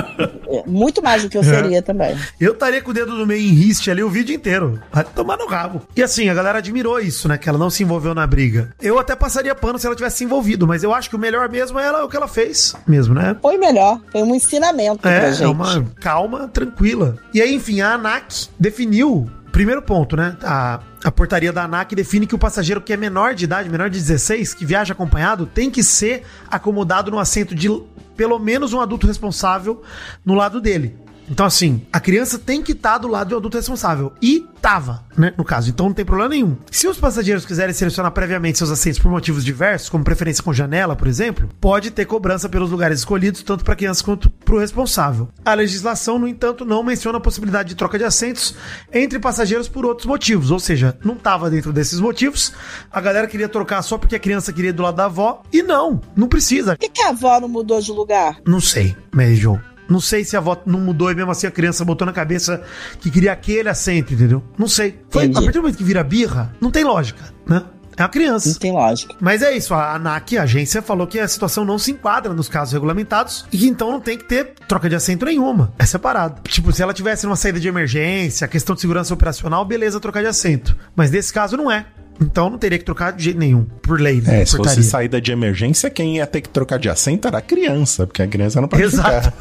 Muito mais do que eu seria também. Eu estaria com o dedo no meio em riste ali o vídeo inteiro. Vai tomar no rabo. E assim, a galera admirou isso, né? Que ela não se envolveu na briga. Eu até passaria pano se ela tivesse se envolvido, mas eu acho que o melhor mesmo é o que ela fez mesmo, né? Foi melhor. Foi um ensinamento pra gente. É uma calma, tranquila. E aí, enfim, a ANAC definiu. Primeiro ponto, né? A portaria da ANAC define que o passageiro que é menor de idade, menor de 16, que viaja acompanhado, tem que ser acomodado no assento de pelo menos um adulto responsável no lado dele. Então, assim, a criança tem que estar do lado do adulto responsável. E tava, né, no caso. Então não tem problema nenhum. Se os passageiros quiserem selecionar previamente seus assentos por motivos diversos, como preferência com janela, por exemplo, pode ter cobrança pelos lugares escolhidos, tanto para a criança quanto para o responsável. A legislação, no entanto, não menciona a possibilidade de troca de assentos entre passageiros por outros motivos. Ou seja, não tava dentro desses motivos. A galera queria trocar só porque a criança queria ir do lado da avó. E não precisa. Por que a avó não mudou de lugar? Não sei, Mary Jo. Não sei se a avó não mudou e mesmo assim a criança botou na cabeça que queria aquele assento, entendeu? Não sei. A partir do momento que vira birra, não tem lógica, né? É uma criança. Não tem lógica. Mas é isso, a ANAC, a agência, falou que a situação não se enquadra nos casos regulamentados e que então não tem que ter troca de assento nenhuma. É separado. Tipo, se ela tivesse numa saída de emergência, questão de segurança operacional, beleza, trocar de assento. Mas nesse caso não é. Então não teria que trocar de jeito nenhum, por lei, né? Se fosse saída de emergência, quem ia ter que trocar de assento era a criança, porque a criança não pode Exato.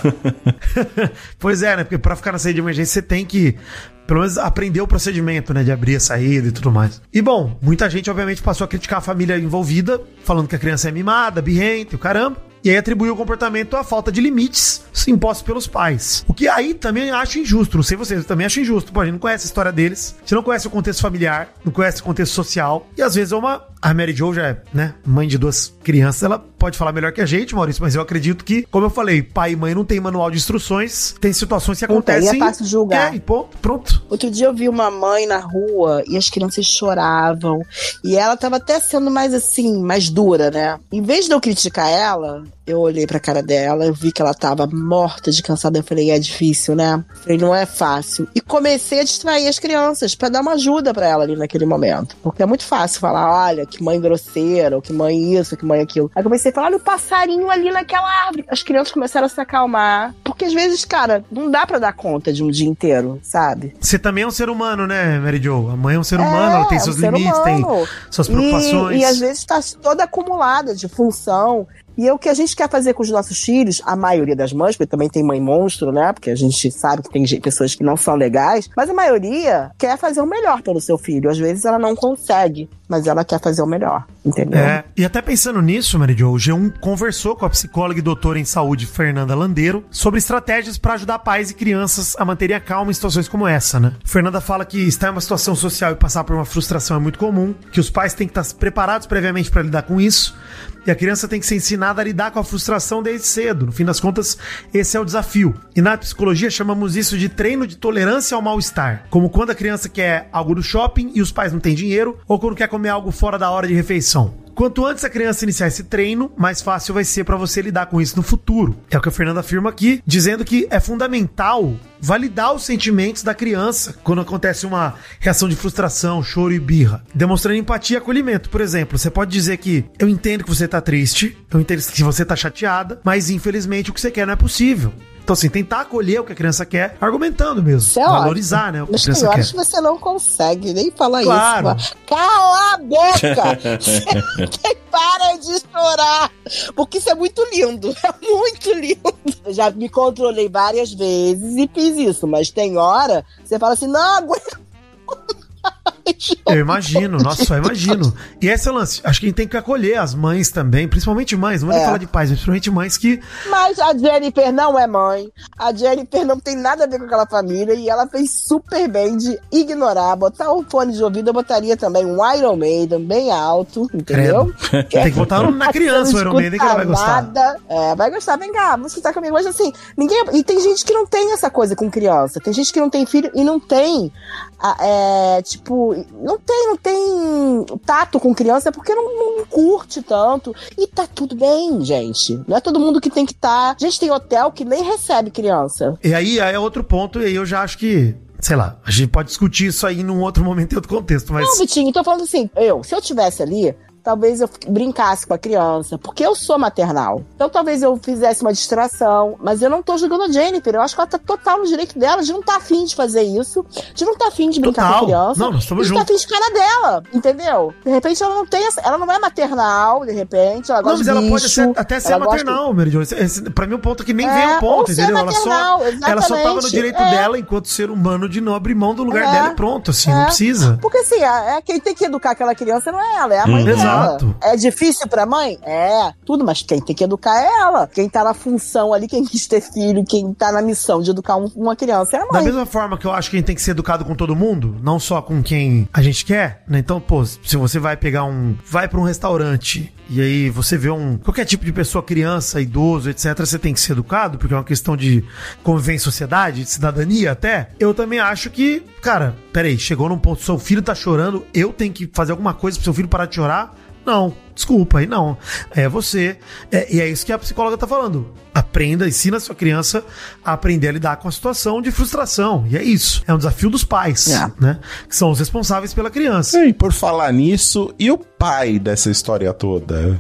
ficar. Pois é, né? Porque pra ficar na saída de emergência, você tem que, pelo menos, aprender o procedimento, né? De abrir a saída e tudo mais. E bom, muita gente, obviamente, passou a criticar a família envolvida, falando que a criança é mimada, birrenta e o caramba. E aí atribuiu o comportamento à falta de limites impostos pelos pais. O que aí também acho injusto. Não sei vocês, eu também acho injusto. Pô, a gente não conhece a história deles. A gente não conhece o contexto familiar, não conhece o contexto social. E às vezes a Mary Jo já é, né, mãe de 2 crianças, ela pode falar melhor que a gente, Maurício, mas eu acredito que, como eu falei, pai e mãe não tem manual de instruções, tem situações que acontecem. É fácil julgar. E pronto. Outro dia eu vi uma mãe na rua e as crianças choravam. E ela tava até sendo mais assim, mais dura, né? Em vez de eu criticar ela, eu olhei pra cara dela, eu vi que ela tava morta de cansada. Eu falei, é difícil, né? Eu falei, não é fácil. E comecei a distrair as crianças pra dar uma ajuda pra ela ali naquele momento. Porque é muito fácil falar, olha, que mãe grosseira, ou que mãe isso, que mãe aquilo. Aí comecei a falar, olha o passarinho ali naquela árvore. As crianças começaram a se acalmar. Porque às vezes, cara, não dá pra dar conta de um dia inteiro, sabe? Você também é um ser humano, né, Mary Jo? A mãe é um ser humano, ela tem seus limites, tem suas preocupações. E às vezes tá toda acumulada de função. E é o que a gente quer fazer com os nossos filhos, a maioria das mães, porque também tem mãe monstro, né? Porque a gente sabe que tem pessoas que não são legais, mas a maioria quer fazer o melhor pelo seu filho. Às vezes ela não consegue, mas ela quer fazer o melhor, entendeu? E até pensando nisso, Mary Jo, o G1 conversou com a psicóloga e doutora em saúde Fernanda Landeiro sobre estratégias para ajudar pais e crianças a manterem a calma em situações como essa, né? Fernanda fala que estar em uma situação social e passar por uma frustração é muito comum, que os pais têm que estar preparados previamente para lidar com isso, e a criança tem que ser ensinada a lidar com a frustração desde cedo. No fim das contas, esse é o desafio. E na psicologia chamamos isso de treino de tolerância ao mal-estar. Como quando a criança quer algo no shopping e os pais não têm dinheiro, ou quando quer comer algo fora da hora de refeição. Quanto antes a criança iniciar esse treino, mais fácil vai ser para você lidar com isso no futuro. É o que a Fernanda afirma aqui, dizendo que é fundamental validar os sentimentos da criança quando acontece uma reação de frustração, choro e birra, demonstrando empatia e acolhimento. Por exemplo, você pode dizer que eu entendo que você tá triste, eu entendo que você tá chateada, mas infelizmente o que você quer não é possível. Então, assim, tentar acolher o que a criança quer, argumentando mesmo. Isso é valorizar, né, o que a criança quer. Mas tem horas que você não consegue nem falar claro. isso. Cala a boca! Você para de chorar! Porque isso é muito lindo. É muito lindo. Eu já me controlei várias vezes e fiz isso. Mas tem hora, você fala assim, não aguento. Eu imagino, nossa, só imagino. E esse é o lance, acho que a gente tem que acolher as mães também, principalmente mães, não vou nem falar de pais, mas principalmente mães que... Mas a Jennifer não é mãe, a Jennifer não tem nada a ver com aquela família e ela fez super bem de ignorar, botar um fone de ouvido, eu botaria também um Iron Maiden bem alto, entendeu? Tem que botar na criança o Iron Maiden que ela vai gostar. Vai gostar, vem cá, vamos escutar comigo. Mas assim, e tem gente que não tem essa coisa com criança, tem gente que não tem filho e não tem, não tem tato com criança porque não curte tanto. E tá tudo bem, gente. Não é todo mundo que tem que estar. Gente, tem hotel que nem recebe criança. E aí é outro ponto, e aí eu já acho que, sei lá, a gente pode discutir isso aí num outro momento, em outro contexto, mas... Não, Vitinho, tô falando assim, se eu tivesse ali, talvez eu brincasse com a criança, porque eu sou maternal. Então talvez eu fizesse uma distração, mas eu não tô julgando a Jennifer, eu acho que ela tá total no direito dela, de não tá afim de fazer isso, de não tá afim de brincar com a criança, não, nós estamos de não tá afim de ficar na dela, entendeu? De repente ela não tem ela não é maternal, de repente, ela gosta de bicho. Não, mas ela pode até ser maternal, Mary Jo. Pra mim o ponto é que nem vem o ponto, entendeu? Ela só tava no direito dela, enquanto ser humano, de não abrir mão do lugar dela e pronto, assim, não precisa. Porque assim, quem tem que educar aquela criança não é ela, é a mãe dela. Exato. É difícil pra mãe? Tudo, mas quem tem que educar é ela. Quem tá na função ali, quem quis ter filho, quem tá na missão de educar uma criança é a mãe. Da mesma forma que eu acho que a gente tem que ser educado com todo mundo, não só com quem a gente quer, né? Então, pô, se você vai vai pra um restaurante e aí você vê qualquer tipo de pessoa, criança, idoso, etc., você tem que ser educado, porque é uma questão de conviver em sociedade, de cidadania até. Eu também acho que, cara, peraí, chegou num ponto, seu filho tá chorando, eu tenho que fazer alguma coisa pro seu filho parar de chorar. Não, desculpa, aí não. É você. E é isso que a psicóloga tá falando. Aprenda, ensina a sua criança a aprender a lidar com a situação de frustração. E é isso. É um desafio dos pais, né? Que são os responsáveis pela criança. E por falar nisso, e o pai dessa história toda?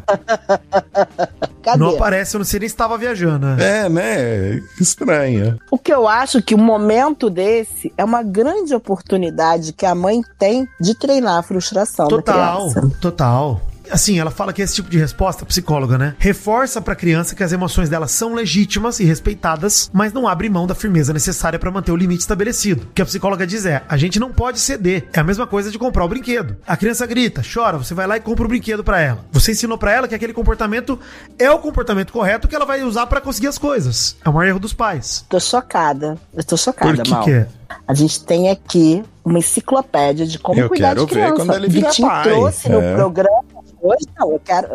Cadê? Não aparece, eu não sei nem se estava viajando. É, né? Que estranha. O que eu acho que um momento desse é uma grande oportunidade que a mãe tem de treinar a frustração da criança. Total. Assim, ela fala que esse tipo de resposta, psicóloga, né? Reforça pra criança que as emoções dela são legítimas e respeitadas, mas não abre mão da firmeza necessária pra manter o limite estabelecido. O que a psicóloga diz a gente não pode ceder. É a mesma coisa de comprar o brinquedo. A criança grita, chora, você vai lá e compra o brinquedo pra ela. Você ensinou pra ela que aquele comportamento é o comportamento correto que ela vai usar pra conseguir as coisas. É o maior erro dos pais. Eu tô chocada, Mal. Por que é? A gente tem aqui uma enciclopédia de como cuidar de criança. Eu quero ver quando ele virar Vitinho pai. trouxe no programa. Hoje não, eu quero.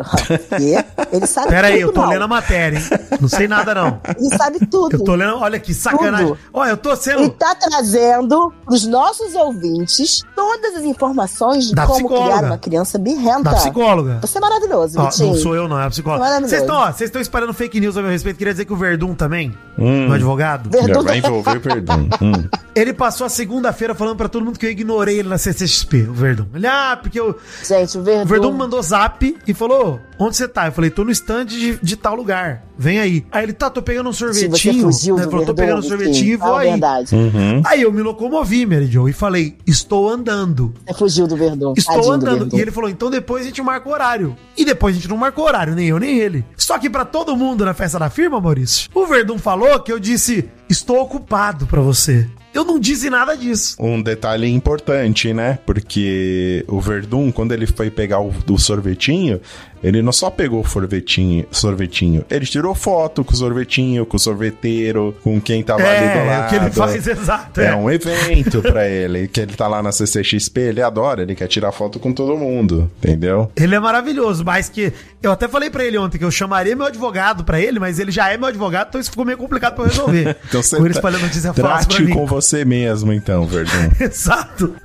Ele sabe tudo. Peraí, eu tô mal. lendo a matéria, hein? Não sei nada, não. Ele sabe tudo. Eu tô lendo, olha que sacanagem. Tudo. Olha, eu tô sendo. Ele tá trazendo pros nossos ouvintes todas as informações de Da como psicóloga. criar uma criança birrenta. Da psicóloga. Você é maravilhoso, Ó, Vitinho. não sou eu, não, é a psicóloga. Vocês estão espalhando fake news a meu respeito. Queria dizer que o Verdun também, o advogado, Já vai envolver o Verdun. ele passou a segunda-feira falando pra todo mundo que eu ignorei ele na CCXP, o Verdun. Ele, porque eu... Gente, o Verdun mandou zap e falou, onde você tá? Eu falei, tô no stand de tal lugar, vem aí. Aí ele, tô pegando um sorvetinho. Você fugiu do Ele falou, tô Verdun, pegando um sorvetinho e vou aí. Verdade. Aí eu me locomovi, Mary Jo, e falei, estou andando. Você fugiu do Verdun. Estou Tadinho do andando. Verdun. E ele falou, então depois a gente marca o horário. E depois a gente não marcou horário, nem eu, nem ele. Só que pra todo mundo na festa da firma, Maurício, o Verdun falou que eu disse, estou ocupado pra você. Eu não disse nada disso. Um detalhe importante, né? Porque o Verdun, quando ele foi pegar o sorvetinho, ele não só pegou o sorvetinho, ele tirou foto com o sorvetinho, com o sorveteiro, com quem tava ali do lado. É o que ele faz, exato. É um evento pra ele, que ele tá lá na CCXP, ele adora, ele quer tirar foto com todo mundo, entendeu? Ele é maravilhoso, mas que... Eu até falei pra ele ontem que eu chamaria meu advogado pra ele, mas ele já é meu advogado, então isso ficou meio complicado pra eu resolver. Então você com ele espalhando notícia falsa pra trate mim. com você mesmo, então, Verdun. Exato.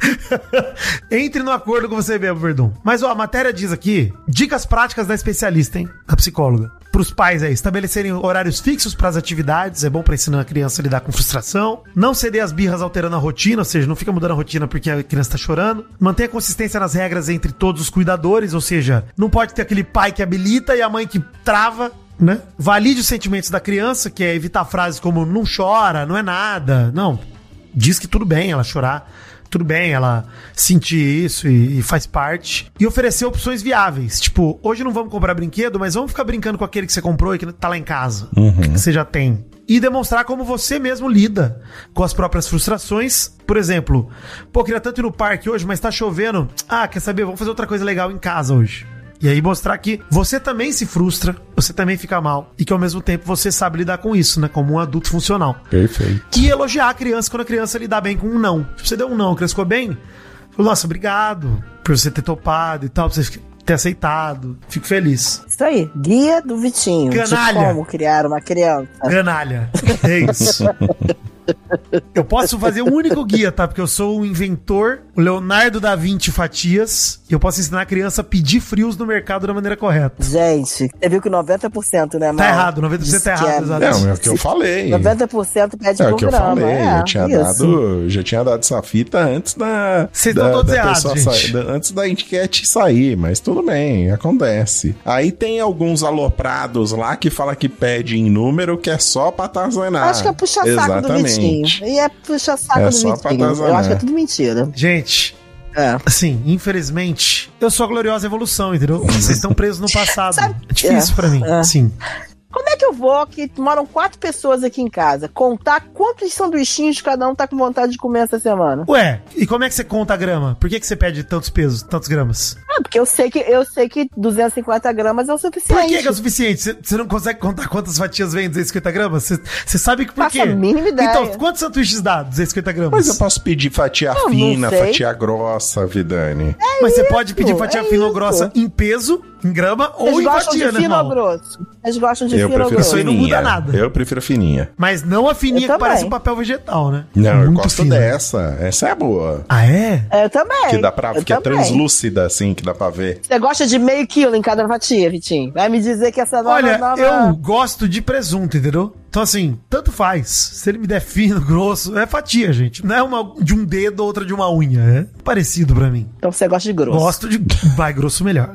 Entre no acordo com você mesmo, Verdun. Mas, a matéria diz aqui, dicas práticas da especialista, hein? Da psicóloga. Pros pais aí, estabelecerem horários fixos pras atividades, é bom pra ensinar a criança a lidar com frustração. Não ceder as birras alterando a rotina, ou seja, não fica mudando a rotina porque a criança tá chorando. Mantenha consistência nas regras entre todos os cuidadores, ou seja, não pode ter aquele pai que habilita e a mãe que trava, né? Valide os sentimentos da criança, que é evitar frases como não chora, não é nada. Não, diz que tudo bem ela chorar, tudo bem ela sentir isso e faz parte. E oferecer opções viáveis. Tipo, hoje não vamos comprar brinquedo, mas vamos ficar brincando com aquele que você comprou e que tá lá em casa, que você já tem. E demonstrar como você mesmo lida com as próprias frustrações. Por exemplo, queria tanto ir no parque hoje, mas tá chovendo. Quer saber? Vamos fazer outra coisa legal em casa hoje. E aí mostrar que você também se frustra, você também fica mal, e que ao mesmo tempo você sabe lidar com isso, né? Como um adulto funcional. Perfeito. E elogiar a criança quando a criança lidar bem com um não. Se você deu um não, a criança ficou bem, falou, nossa, obrigado por você ter topado e tal, por você ter aceitado. Fico feliz. Isso aí, guia do Vitinho. Canalha. De como criar uma criança. Canalha. É isso. Eu posso fazer um único guia, tá? Porque eu sou o inventor, o Leonardo da Vinci Fatias, e eu posso ensinar a criança a pedir frios no mercado da maneira correta. Gente, você viu que 90%, né, Mal? Tá errado, 90% tá errado, exatamente. Não, é o que eu falei. 90% pede É o que eu programa. falei. Já tinha dado essa fita antes da... Vocês estão todos errados, gente. Antes da enquete sair, mas tudo bem, acontece. Aí tem alguns aloprados lá que fala que pede em número, que é só pra atazanar. Acho que é puxar saco do Vitinho. E é puxar saco do só pra Vitinho. atazanar. Eu acho que é tudo mentira. Gente, assim, infelizmente, eu sou a gloriosa evolução, entendeu? Vocês estão presos no passado. É difícil pra mim, sim. Como é que eu vou, que moram 4 pessoas aqui em casa, contar quantos sanduichinhos cada um tá com vontade de comer essa semana? Ué, e como é que você conta a grama? Por que você pede tantos pesos, tantos gramas? Porque eu sei que 250 gramas é o suficiente. Por que é o suficiente? Você não consegue contar quantas fatias vem 250 gramas? Você sabe que por quê? Faço a mínima ideia. Então, quantos sanduíches dá 250 gramas? Mas eu posso pedir fatia fina, fatia grossa, Vidani. Mas você pode pedir fatia fina ou grossa em peso, em grama ou em fatia, né, fino ou irmão? grosso? Eles gostam de fino ou prefiro grosso? Isso aí não muda nada. Eu prefiro fininha. Mas não a fininha Eu que parece também. um papel vegetal, né? Não, eu Muito gosto fina. dessa. Essa é boa. Ah, é? Eu também. Que é translúcida, assim, que dá pra ver. Você gosta de meio quilo em cada fatia, Vitinho? Vai me dizer que essa nova... Olha, eu gosto de presunto, entendeu? Então, assim, tanto faz. Se ele me der fino, grosso, é fatia, gente. Não é uma de um dedo, outra de uma unha. É parecido pra mim. Então você gosta de grosso. Gosto de... Vai, grosso melhor.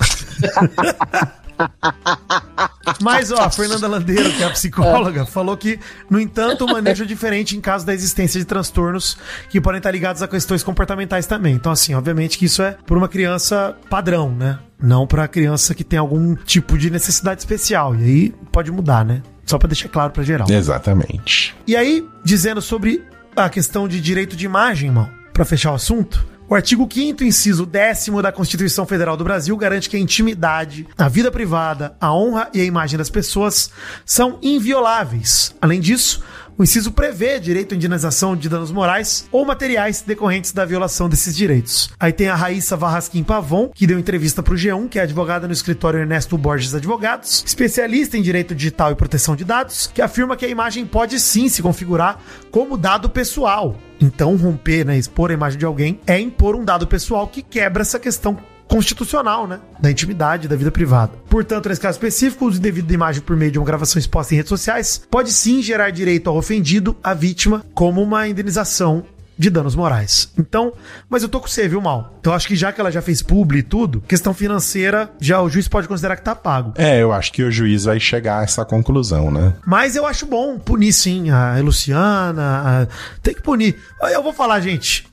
Mas, ó, a Fernanda Landeiro, que é a psicóloga, falou que, no entanto, o manejo é diferente em caso da existência de transtornos que podem estar ligados a questões comportamentais também. Então, assim, obviamente que isso é por uma criança padrão, né? Não pra criança que tem algum tipo de necessidade especial. E aí pode mudar, né? Só pra deixar claro pra geral. Exatamente. E aí, dizendo sobre a questão de direito de imagem, irmão, pra fechar o assunto... O artigo 5º, inciso 10º da Constituição Federal do Brasil garante que a intimidade, a vida privada, a honra e a imagem das pessoas são invioláveis. Além disso, o inciso prevê direito à indenização de danos morais ou materiais decorrentes da violação desses direitos. Aí tem a Raíssa Varrasquim Pavon, que deu entrevista pro G1, que é advogada no escritório Ernesto Borges Advogados, especialista em direito digital e proteção de dados, que afirma que a imagem pode sim se configurar como dado pessoal. Então, romper, né, expor a imagem de alguém é impor um dado pessoal que quebra essa questão constitucional, né, da intimidade, da vida privada. Portanto, nesse caso específico, o uso indevido da imagem por meio de uma gravação exposta em redes sociais pode sim gerar direito ao ofendido, à vítima, como uma indenização de danos morais. Então, mas eu tô com você, viu, Mal? Então acho que já que ela já fez publi e tudo, questão financeira, já o juiz pode considerar que tá pago. Eu acho que o juiz vai chegar a essa conclusão, né? Mas eu acho bom punir sim a Luciana, tem que punir. Eu vou falar, gente,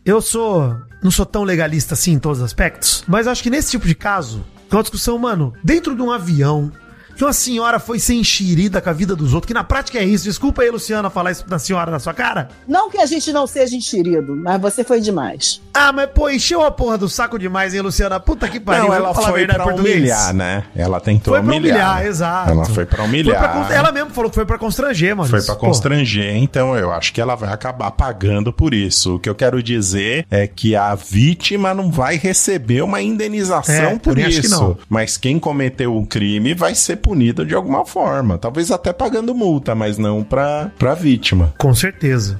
não sou tão legalista assim em todos os aspectos, mas eu acho que nesse tipo de caso, tem uma discussão, mano, dentro de um avião, que uma senhora foi ser enxerida com a vida dos outros, que na prática é isso. Desculpa aí, Luciana, falar isso da senhora na sua cara. Não que a gente não seja enxerido, mas você foi demais. Ah, mas pô, encheu a porra do saco demais, hein, Luciana? Puta que pariu. Não, ela foi pra humilhar, né? Ela tentou humilhar. Foi pra humilhar, exato. Ela foi pra humilhar. Ela mesmo falou que foi pra constranger, mano. Foi pra constranger, então eu acho que ela vai acabar pagando por isso. O que eu quero dizer é que a vítima não vai receber uma indenização por isso. Acho que não. Mas quem cometeu o crime vai ser punido de alguma forma. Talvez até pagando multa, mas não pra vítima. Com certeza.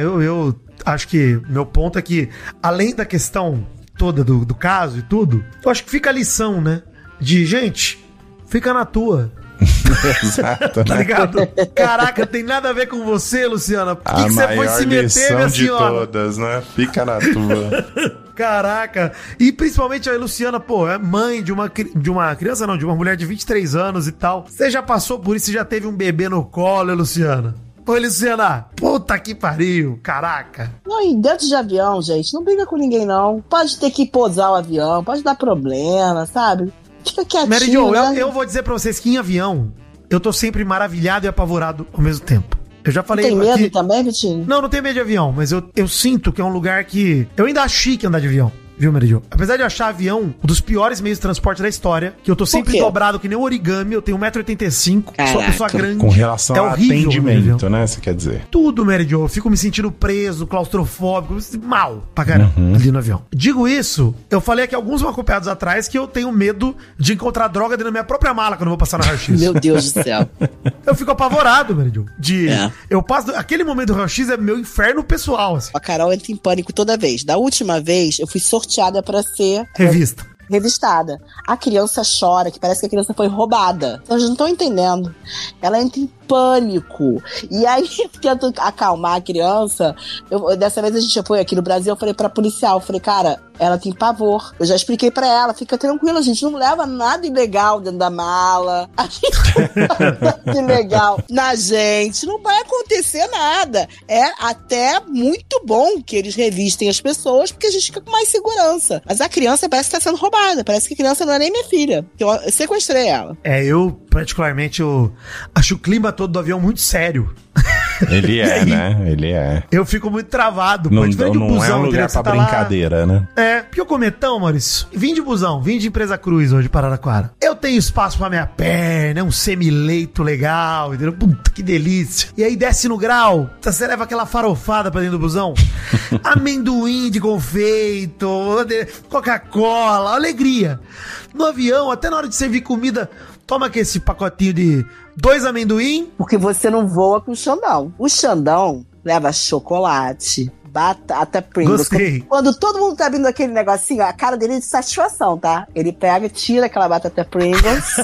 Eu acho que meu ponto é que, além da questão toda do caso e tudo, eu acho que fica a lição, né? De, gente, fica na tua. Exato, tá ligado? Caraca, tem nada a ver com você, Luciana. Por que você foi se meter, minha senhora? De todas, né? Fica na tua. Caraca. E principalmente a Luciana, pô, é mãe de uma criança, não, de uma mulher de 23 anos e tal. Você já passou por isso, você já teve um bebê no colo, Luciana? Oi, Luciana. Puta que pariu, caraca. Não, e dentro de avião, gente, não briga com ninguém, não. Pode ter que pousar o avião, pode dar problema, sabe? Fica quietinho, Mary Jo, né? eu vou dizer pra vocês que em avião, eu tô sempre maravilhado e apavorado ao mesmo tempo. Eu já falei... Tem medo também, Vitinho? Não tenho medo de avião, mas eu sinto que é um lugar que... Eu ainda acho chique andar de avião. Viu, Mary Jo? Apesar de eu achar avião um dos piores meios de transporte da história, que eu tô sempre dobrado que nem um origami, eu tenho 1,85 m, sou uma pessoa grande. Com relação ao atendimento, né? Você quer dizer? Tudo, Mary Jo. Eu fico me sentindo preso, claustrofóbico, mal pra caramba ali no avião. Digo isso, eu falei aqui alguns acompanhados atrás que eu tenho medo de encontrar droga dentro da minha própria mala quando eu vou passar no raio-x. Meu Deus do céu. Eu fico apavorado, Mary Jo. Eu passo... Aquele momento do raio-x é meu inferno pessoal, assim. A Carol entra em pânico toda vez. Da última vez, eu fui sorteada pra ser... revistada. A criança chora, que parece que a criança foi roubada. Vocês não estão entendendo. Ela entra em pânico. E aí eu tento acalmar a criança. Dessa vez a gente foi aqui no Brasil, eu falei pra policial, eu falei, cara, ela tem pavor. Eu já expliquei pra ela, fica tranquila, a gente não leva nada ilegal dentro da mala. A gente não leva nada ilegal na gente. Não vai acontecer nada. É até muito bom que eles revistem as pessoas, porque a gente fica com mais segurança. Mas a criança parece que tá sendo roubada. Parece que a criança não é nem minha filha. Eu sequestrei ela. Eu, particularmente, eu acho o clima todo do avião muito sério. Ele é, né? Ele é. Eu fico muito travado. Não é um lugar pra brincadeira, né? Porque eu cometão, Maurício, vim de busão, vim de Empresa Cruz hoje, Pararaquara. Eu tenho espaço pra minha perna, um semileito legal, entendeu? Puta, que delícia. E aí desce no grau, você leva aquela farofada pra dentro do busão. Amendoim de confeito, Coca-Cola, alegria. No avião, até na hora de servir comida, toma aqui esse pacotinho de 2 amendoim. Porque você não voa com o Xandão. O Xandão, leva chocolate, batata Pringles. Gostei. Quando todo mundo tá abrindo aquele negocinho, a cara dele é de satisfação, tá? Ele pega, tira aquela batata Pringles,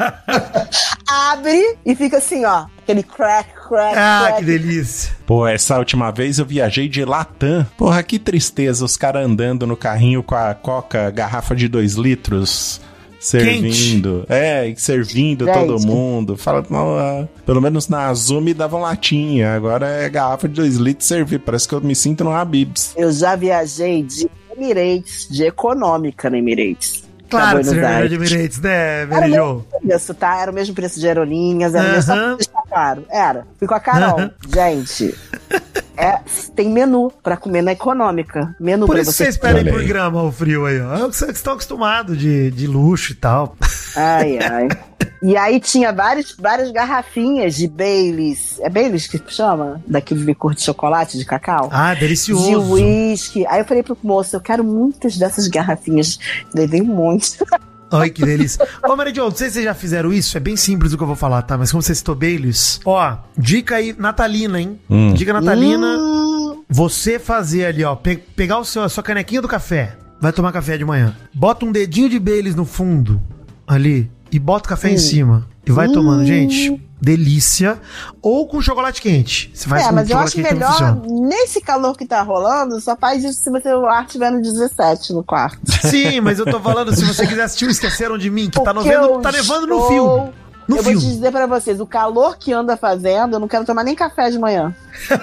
abre e fica assim, ó. Aquele crack. Que delícia. Pô, essa última vez eu viajei de Latam. Porra, que tristeza, os caras andando no carrinho com a Coca, garrafa de 2 litros... servindo. E servindo Gente. todo mundo. Fala, pelo menos na Azul me davam latinha. Agora é garrafa de 2 litros servir. Parece que eu me sinto no Habib's. Eu já viajei de Emirates, de econômica no Emirates. Claro que Buenos você viajou Aires. de Emirates, né, Era o Mary Jo? mesmo preço, tá? Era o mesmo preço de aerolinhas, era o mesmo, só pra deixar claro. Era. Fui com a Carol. Gente, tem menu pra comer na econômica. Menu Por pra isso você. vocês pedem Olha por aí. grama o frio aí, ó. Vocês estão acostumados de luxo e tal. Ai. E aí tinha várias garrafinhas de Baileys. É Baileys que chama? Daquele licor de chocolate, de cacau? Ah, De delicioso. uísque. Aí eu falei pro moço, eu quero muitas dessas garrafinhas. Levei um monte. Ai, que delícia. Ô, Mary Jo, não sei se vocês já fizeram isso, é bem simples o que eu vou falar, tá? Mas como você citou Baileys, ó, dica aí natalina, hein? Dica natalina, você fazer ali, ó, pegar a sua canequinha do café, vai tomar café de manhã, bota um dedinho de Baileys no fundo, ali, e bota o café em cima, e vai tomando, gente, delícia, ou com chocolate quente. Você faz com Mas eu chocolate acho quente, melhor, funciona. nesse calor que tá rolando, só faz isso se você ar estiver no 17 no quarto. Sim, mas eu tô falando, se você quiser assistir o Esqueceram de Mim, que tá Porque nevando no filme. No eu filme. vou te dizer pra vocês, o calor que anda fazendo, eu não quero tomar nem café de manhã.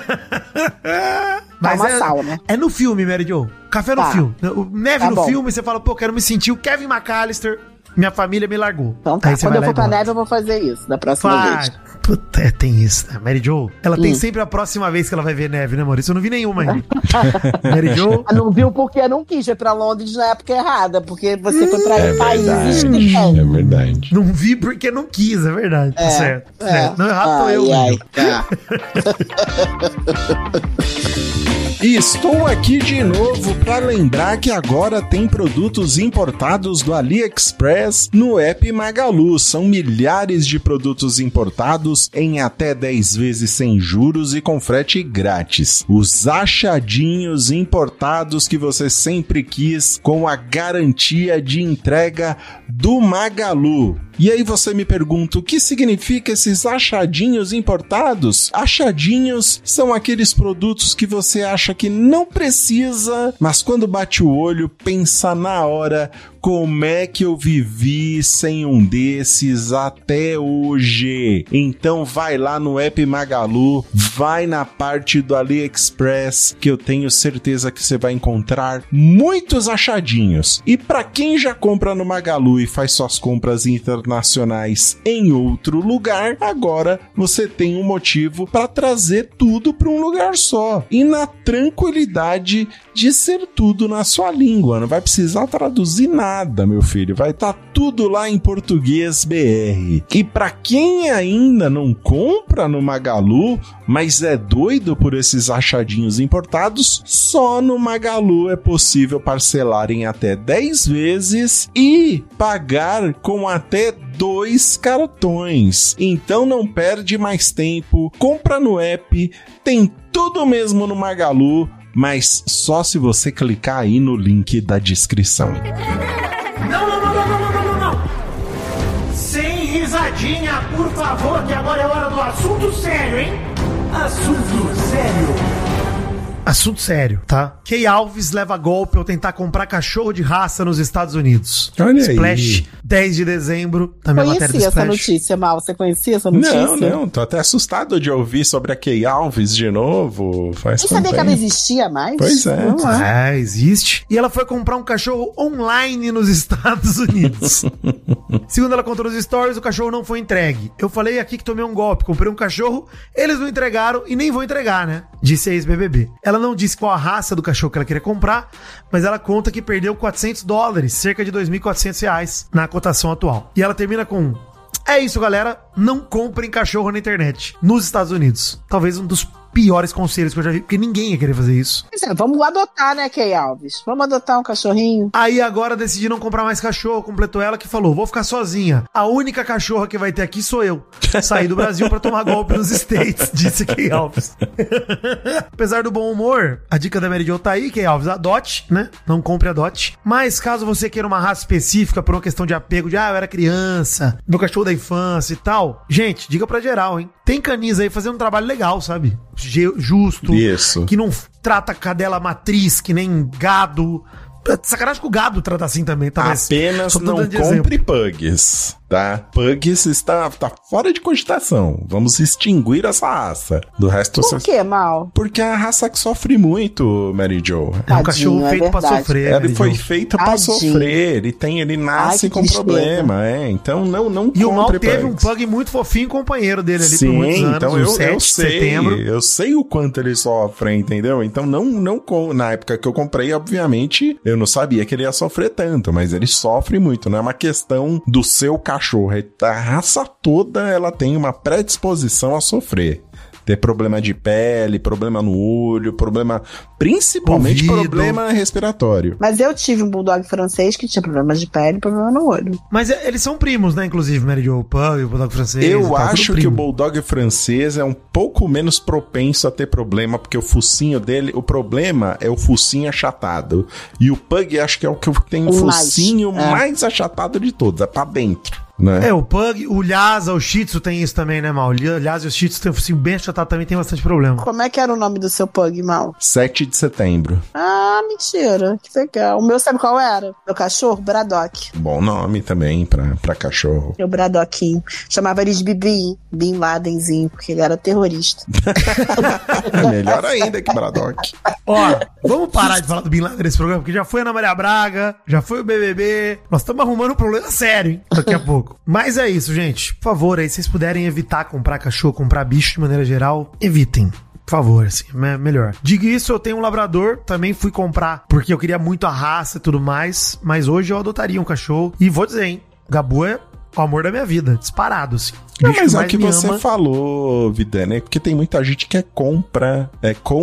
Mas uma sauna. É no filme, Mary Jo. Café no Tá. filme. O neve Tá no bom. filme, você fala, pô, quero me sentir o Kevin McAllister. Minha família me largou. Então tá, Aí você quando vai eu lá for e pra bota. neve, eu vou fazer isso da próxima Vai. vez. Puta, tem isso, né? Mary Jo, ela tem sempre a próxima vez que ela vai ver neve, né, Maurício? Eu não vi nenhuma ainda. Mary Jo. Ah, não viu porque não quis, foi pra Londres na época errada, porque você foi pra É países verdade. que tem. É verdade. Não vi porque não quis, é verdade. Tá certo. Certo. Não, errado tô eu, ai, Mary Jo. tá. E estou aqui de novo para lembrar que agora tem produtos importados do AliExpress no app Magalu. São milhares de produtos importados em até 10 vezes sem juros e com frete grátis. Os achadinhos importados que você sempre quis, com a garantia de entrega do Magalu. E aí você me pergunta, o que significa esses achadinhos importados? Achadinhos são aqueles produtos que você acha que não precisa, mas quando bate o olho, pensa na hora, como é que eu vivi sem um desses até hoje? Então vai lá no app Magalu, vai na parte do AliExpress, que eu tenho certeza que você vai encontrar muitos achadinhos. E para quem já compra no Magalu e faz suas compras internacionais em outro lugar, agora você tem um motivo para trazer tudo para um lugar só. E na tranquilidade de ser tudo na sua língua. Não vai precisar traduzir nada, meu filho. Vai estar tudo lá em português BR. E para quem ainda não compra no Magalu, mas é doido por esses achadinhos importados, só no Magalu é possível parcelar em até 10 vezes e pagar com até 2 cartões. Então não perde mais tempo, compra no app, tem tudo mesmo no Magalu, mas só se você clicar aí no link da descrição. Não. Sem risadinha, por favor, que agora é hora do assunto sério, hein? Assunto sério. Assunto sério, tá? Key Alves leva golpe ao tentar comprar cachorro de raça nos Estados Unidos. Olha aí. Splash, 10 de dezembro, também a matéria do Conhecia essa Splash. notícia, Mal. Você conhecia essa notícia? Não, tô até assustado de ouvir sobre a Key Alves de novo. Faz Nem sabia que ela tempo. existia mais. Pois é. Não é. Existe. E ela foi comprar um cachorro online nos Estados Unidos. Segundo ela contou nos stories, o cachorro não foi entregue. Eu falei aqui que tomei um golpe, comprei um cachorro, eles não entregaram e nem vão entregar, né? Disse a ex-BBB. Ela não disse qual a raça do cachorro que ela queria comprar, mas ela conta que perdeu $400, cerca de R$2.400 na cotação atual. E ela termina com: é isso, galera, não comprem cachorro na internet nos Estados Unidos. Talvez um dos piores conselhos que eu já vi, porque ninguém ia querer fazer isso. Pois é, vamos adotar, né, Key Alves? Vamos adotar um cachorrinho? Aí agora decidi não comprar mais cachorro, completou ela que falou, vou ficar sozinha. A única cachorra que vai ter aqui sou eu. Saí do Brasil pra tomar golpe nos States, disse Key Alves. Apesar do bom humor, a dica da Mary Jo tá aí, Key Alves, adote, né? Não compre, adote. Mas caso você queira uma raça específica por uma questão de apego, de eu era criança, meu cachorro da infância e tal, gente, diga pra geral, hein? Tem canis aí fazendo um trabalho legal, sabe? Justo. Isso. Que não trata cadela matriz, que nem gado. Sacanagem que o gado trata assim também, tá? Mas apenas não compre pugs, tá? Pugs está fora de cogitação. Vamos extinguir essa raça. Do resto... Por que, Mal? Porque é a raça que sofre muito, Mary Jo. É um cachorro feito pra sofrer. Ele foi feito pra sofrer. Ele nasce com problema. Então não e o Mal teve pugs. um pug muito fofinho, companheiro dele ali por muitos anos. Então eu sei. Setembro. Eu sei o quanto ele sofre, entendeu? Então na época que eu comprei, obviamente... Eu não sabia que ele ia sofrer tanto, mas ele sofre muito, não é uma questão do seu cachorro. A raça toda, ela tem uma predisposição a sofrer. Ter problema de pele, problema no olho, principalmente ouvido. Problema respiratório. Mas eu tive um bulldog francês que tinha problemas de pele e problema no olho. Mas eles são primos, né? Inclusive, Mary Jo, o pug, o bulldog francês. Eu acho que o bulldog francês é um pouco menos propenso a ter problema, porque o focinho dele, o problema é o focinho achatado. E o pug acho que é o que tem o focinho mais achatado de todos, é pra dentro. Né? O pug, o Lhasa, o Shih Tzu tem isso também, né, Mal? O Lhasa e o Shih Tzu tem um focinho bem achatado, também tem bastante problema. Como é que era o nome do seu pug, Mal? 7 de setembro. Ah, mentira. Que legal. O meu sabe qual era? Meu cachorro, Braddock. Bom nome também pra cachorro. Meu Bradockinho. Chamava ele de Bibi, Bin Ladenzinho, porque ele era terrorista. Melhor ainda que Braddock. Ó, vamos parar de falar do Bin Laden nesse programa, porque já foi a Ana Maria Braga, já foi o BBB. Nós estamos arrumando um problema sério, hein? Daqui a pouco. Mas é isso, gente. Por favor, aí, se vocês puderem evitar comprar cachorro, comprar bicho de maneira geral, evitem. Por favor, assim, melhor. Digo isso, eu tenho um labrador, também fui comprar porque eu queria muito a raça e tudo mais, mas hoje eu adotaria um cachorro. E vou dizer, hein, Gabu é o amor da minha vida, disparado, assim. Não, mas é o que você falou, Vidane, é porque tem muita gente que é contra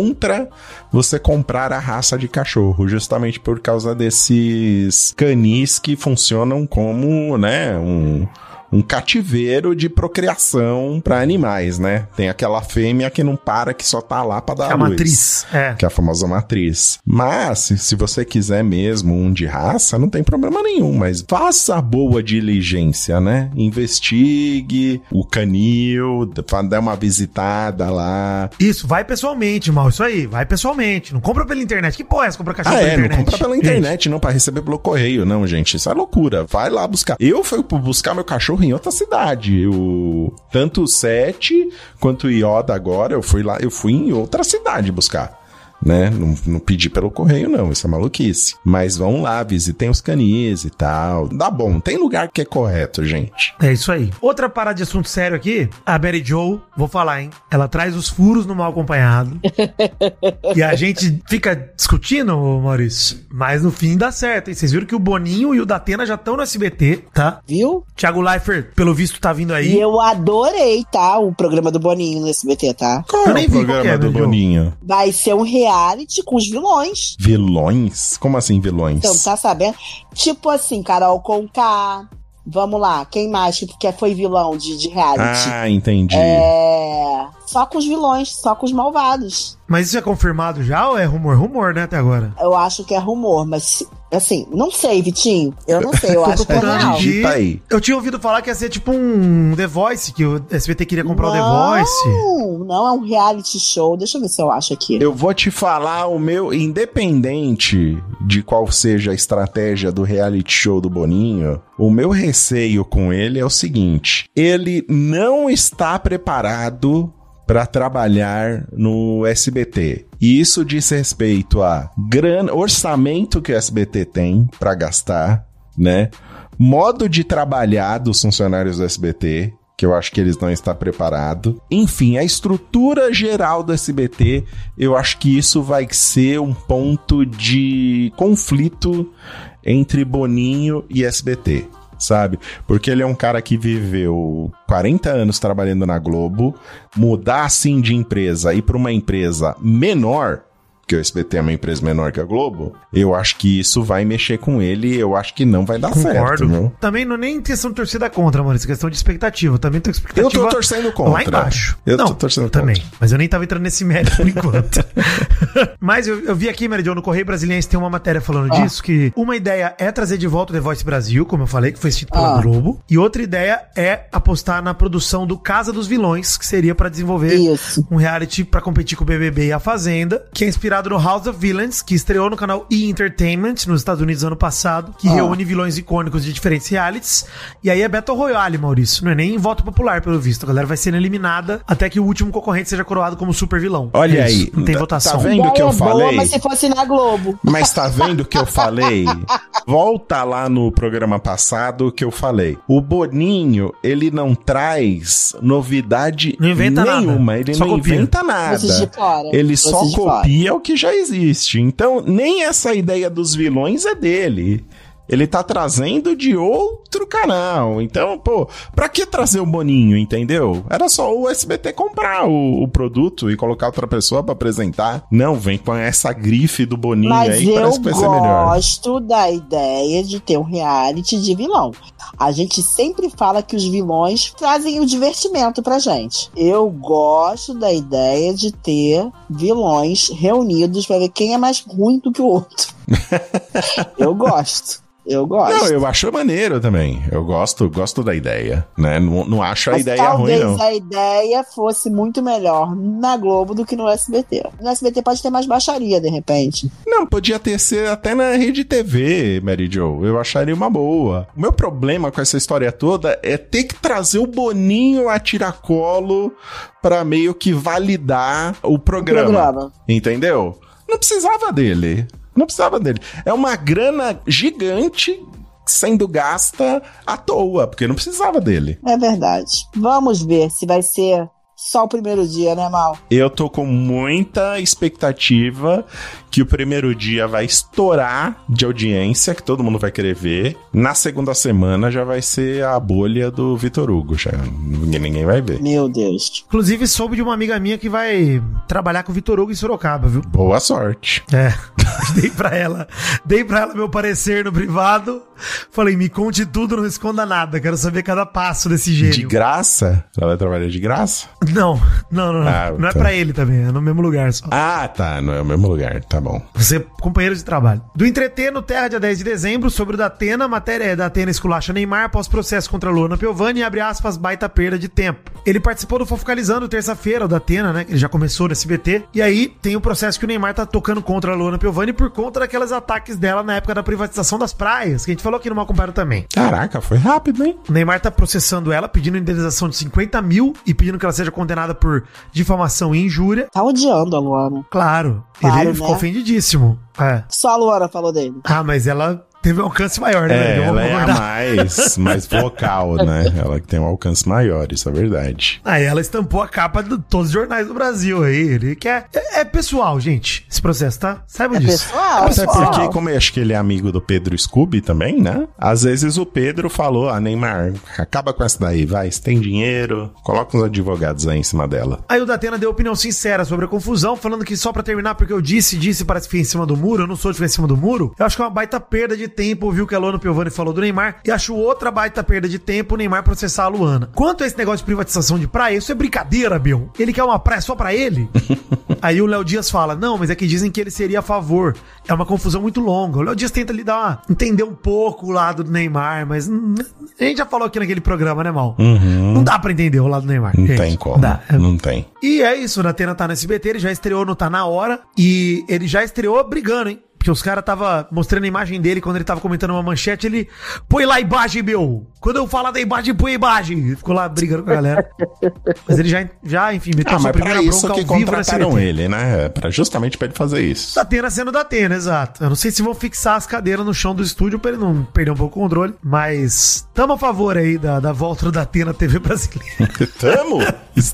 você comprar a raça de cachorro, justamente por causa desses canis que funcionam como, né, um cativeiro de procriação pra animais, né? Tem aquela fêmea que não para, que só tá lá pra dar luz. A matriz. Que é a famosa matriz. Mas, se você quiser mesmo um de raça, não tem problema nenhum, mas faça a boa diligência, né? Investigue o canil, dá uma visitada lá. Isso, vai pessoalmente, Mal, isso aí, vai pessoalmente. Não compra pela internet. Que porra é essa? Compra cachorro pela internet? Não compra pela internet, não, pra receber pelo correio, não, gente. Isso é loucura. Vai lá buscar. Eu fui buscar meu cachorro em outra cidade. Tanto o Sete quanto o Yoda agora, eu fui em outra cidade buscar. Né? Não pedi pelo correio, não. Isso é maluquice. Mas vão lá, visitem os canis e tal. Dá bom. Tem lugar que é correto, gente. É isso aí. Outra parada de assunto sério aqui. A Mary Jo, vou falar, hein? Ela traz os furos no mal acompanhado. E a gente fica discutindo, Maurício. Mas no fim dá certo, hein? Vocês viram que o Boninho e o Datena já estão no SBT, tá? Viu? Thiago Leifert, pelo visto, tá vindo aí. E eu adorei, tá? O programa do Boninho no SBT, tá? Qual é o programa do Boninho? Vai ser um reality com os vilões. Vilões? Como assim vilões? Então, tá sabendo? Tipo assim, Carol Conká. Vamos lá, quem mais que foi vilão de reality? Ah, entendi. Só com os vilões, só com os malvados. Mas isso é confirmado já ou é rumor? Rumor, né, até agora? Eu acho que é rumor, mas assim, não sei, Vitinho. Eu não sei, eu acho que é real. Eu tinha ouvido falar que ia ser tipo um The Voice, que o SBT queria comprar o The Voice. Não, é um reality show. Deixa eu ver se eu acho aqui. Eu vou te falar o meu, independente de qual seja a estratégia do reality show do Boninho, o meu receio com ele é o seguinte: ele não está preparado para trabalhar no SBT. E isso diz respeito a orçamento que o SBT tem para gastar, né? Modo de trabalhar dos funcionários do SBT, que eu acho que eles não estão preparados. Enfim, a estrutura geral do SBT, eu acho que isso vai ser um ponto de conflito entre Boninho e SBT. sabe? Porque ele é um cara que viveu 40 anos trabalhando na Globo, mudar assim de empresa e pra uma empresa menor, que o SBT é uma empresa menor que a Globo, eu acho que isso vai mexer com ele e eu acho que não vai dar certo, não? Também não é nem questão de torcida contra, Maurício, é questão de expectativa. Eu também tenho expectativa. Eu tô torcendo contra. Lá embaixo. Eu tô torcendo também. contra. Mas eu nem tava entrando nesse mérito por enquanto. Mas eu vi aqui, Mary Jo, no Correio Brasiliense tem uma matéria falando disso, que uma ideia é trazer de volta o The Voice Brasil, como eu falei, que foi extinto pela Globo. E outra ideia é apostar na produção do Casa dos Vilões, que seria pra desenvolver um reality pra competir com o BBB e a Fazenda, que é inspirado no House of Villains, que estreou no canal E! Entertainment nos Estados Unidos ano passado, que reúne vilões icônicos de diferentes realities. E aí é Battle Royale, Maurício. Não é nem voto popular, pelo visto. A galera vai sendo eliminada até que o último concorrente seja coroado como super vilão. Olha aí. Não tem votação. Tá vendo o que eu falei? Boa, mas se fosse na Globo. Mas tá vendo o que eu falei? Volta lá no programa passado que eu falei. O Boninho, ele não traz novidade nenhuma. Ele só não copia. Inventa nada. Ele só copia o que já existe. Então, nem essa ideia dos vilões é dele. Ele tá trazendo de outro canal. Então, pô, pra que trazer o Boninho, entendeu? Era só o SBT comprar o produto e colocar outra pessoa pra apresentar. Não, vem com essa grife do Boninho aí, que parece que vai ser melhor. Mas eu gosto da ideia de ter um reality de vilão. A gente sempre fala que os vilões trazem o divertimento pra gente. Eu gosto da ideia de ter vilões reunidos pra ver quem é mais ruim do que o outro. Eu gosto. Não, eu acho maneiro também. Eu gosto da ideia, né? Não acho a ideia ruim, não. Talvez a ideia fosse muito melhor na Globo do que no SBT. No SBT pode ter mais baixaria, de repente. Não, podia ser até na Rede TV, Mary Jo. Eu acharia uma boa. O meu problema com essa história toda é ter que trazer o Boninho a tiracolo pra meio que validar o programa. Entendeu? Não precisava dele. É uma grana gigante sendo gasta à toa, porque não precisava dele. É verdade. Vamos ver se vai ser só o primeiro dia, né, Mal? Eu tô com muita expectativa que o primeiro dia vai estourar de audiência, que todo mundo vai querer ver. Na segunda semana já vai ser a bolha do Vitor Hugo, já ninguém vai ver. Meu Deus. Inclusive, soube de uma amiga minha que vai trabalhar com o Vitor Hugo em Sorocaba, viu? Boa sorte. Dei pra ela meu parecer no privado. Falei, me conte tudo, não esconda nada. Quero saber cada passo desse gênio. De graça? Ela vai trabalhar de graça? Não. Não é pra ele também, é no mesmo lugar só. Ah, tá, não é o mesmo lugar, tá bom. Você é companheiro de trabalho. Do Entreter no Terra, dia 10 de dezembro, sobre o Datena, a matéria é Datena esculacha Neymar após processo contra Luana Piovani e abre aspas, baita perda de tempo. Ele participou do Fofocalizando terça-feira, o Datena, né, que ele já começou no SBT, e aí tem o processo que o Neymar tá tocando contra a Luana Piovani por conta daqueles ataques dela na época da privatização das praias, que a gente falou aqui no Malcomparo também. Caraca, foi rápido, hein? O Neymar tá processando ela, pedindo indenização de 50 mil e pedindo que ela seja condenada por difamação e injúria. Tá odiando a Luana. Claro, ele ficou ofendidíssimo. Só a Luana falou dele. Mas ela teve um alcance maior, né? Ela é a mais vocal, né? Ela que tem um alcance maior, isso é verdade. Aí ela estampou a capa de todos os jornais do Brasil aí. Ele quer... É pessoal, gente, esse processo, tá? Saibam disso. Pessoal, até porque, como eu acho que ele é amigo do Pedro Scooby também, né? Às vezes o Pedro falou, Neymar, acaba com essa daí, vai, se tem dinheiro, coloca uns advogados aí em cima dela. Aí o Datena deu opinião sincera sobre a confusão, falando que só pra terminar, porque eu disse, parece que fica em cima do muro, eu não sou de ficar em cima do muro, eu acho que é uma baita perda de tempo ouvir o que a Luana Piovani falou do Neymar e acho outra baita perda de tempo o Neymar processar a Luana. Quanto a esse negócio de privatização de praia, isso é brincadeira, Bill. Ele quer uma praia só pra ele? Aí o Léo Dias fala, não, mas é que dizem que ele seria a favor. É uma confusão muito longa. O Léo Dias tenta lhe entender um pouco o lado do Neymar, mas a gente já falou aqui naquele programa, né, Mal? Não dá pra entender o lado do Neymar. Não tem como. Não tem. E é isso, o Datena tá no SBT, ele já estreou no Tá Na Hora e ele já estreou brigando, hein? Porque os caras tava mostrando a imagem dele quando ele tava comentando uma manchete, ele põe lá a imagem, meu. Quando eu falar da imagem, põe a imagem. Ele ficou lá brigando com a galera. Mas ele já enfim, meteu sua primeira bronca ao vivo na contrataram ele, né? Justamente pra ele fazer isso. Datena sendo Datena, exato. Eu não sei se vão fixar as cadeiras no chão do estúdio pra ele não perder um pouco o controle, mas tamo a favor aí da volta do Datena TV brasileira.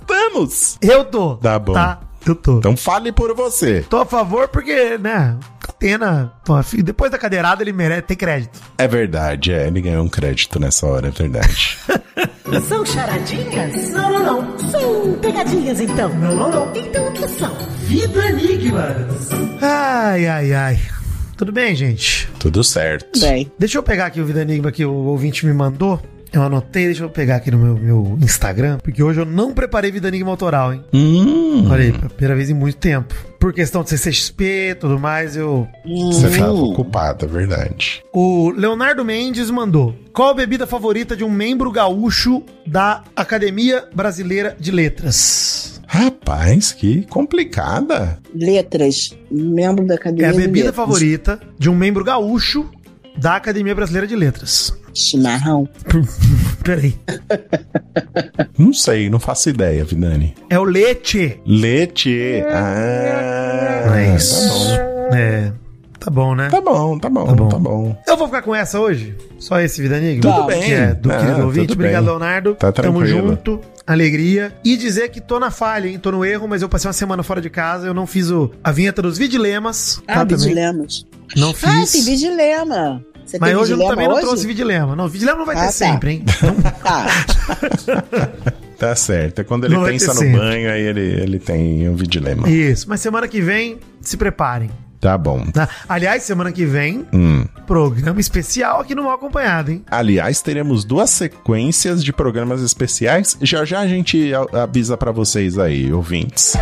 Estamos! Eu tô. Tá bom. Tá? Eu tô. Então fale por você. Tô a favor porque, né? Atena, pô, depois da cadeirada, ele merece ter crédito. É verdade, ele ganhou um crédito nessa hora, é verdade. São charadinhas? Não. São pegadinhas, então? Não. Então o que são? Vida Enigmas. Ai. Tudo bem, gente? Tudo certo. Bem, Deixa eu pegar aqui o Vida Enigma que o ouvinte me mandou. Eu anotei, deixa eu pegar aqui no meu Instagram, porque hoje eu não preparei Vida Enigma autoral, hein? Olha aí, pela primeira vez em muito tempo. Por questão de CCXP e tudo mais, Você tava ocupado, é verdade. O Leonardo Mendes mandou: qual a bebida favorita de um membro gaúcho da Academia Brasileira de Letras? Rapaz, que complicada. letras, membro da É academia. a de bebida letras. favorita de um membro gaúcho da Academia Brasileira de Letras. Chimarrão. Peraí. Não sei, não faço ideia, Vidani. É o leite. Leite. É isso. Tá bom, né? Tá bom. Eu vou ficar com essa hoje? Só esse Vida Enigma? Tudo bem. Que é do querido ouvinte. tudo Obrigado, bem. Leonardo. Tá Tamo tranquilo. junto. Alegria. E dizer que tô na falha, hein? Tô no erro, mas eu passei uma semana fora de casa. Eu não fiz a vinheta dos Vidilemas. Vidilemas. Não fiz. tem vidilema. Você Mas tem hoje eu vidilema também não hoje? trouxe Vidilema. Não, Vidilema não vai ter tá. sempre, hein? Tá. Tá certo. É quando ele Não vai pensa ter no sempre. banho, aí ele tem um dilema. Isso. Mas semana que vem, se preparem. Tá bom. Tá? Aliás, semana que vem, programa especial aqui no Mal Acompanhado, hein? Aliás, teremos 2 sequências de programas especiais. Já a gente avisa pra vocês aí, ouvintes.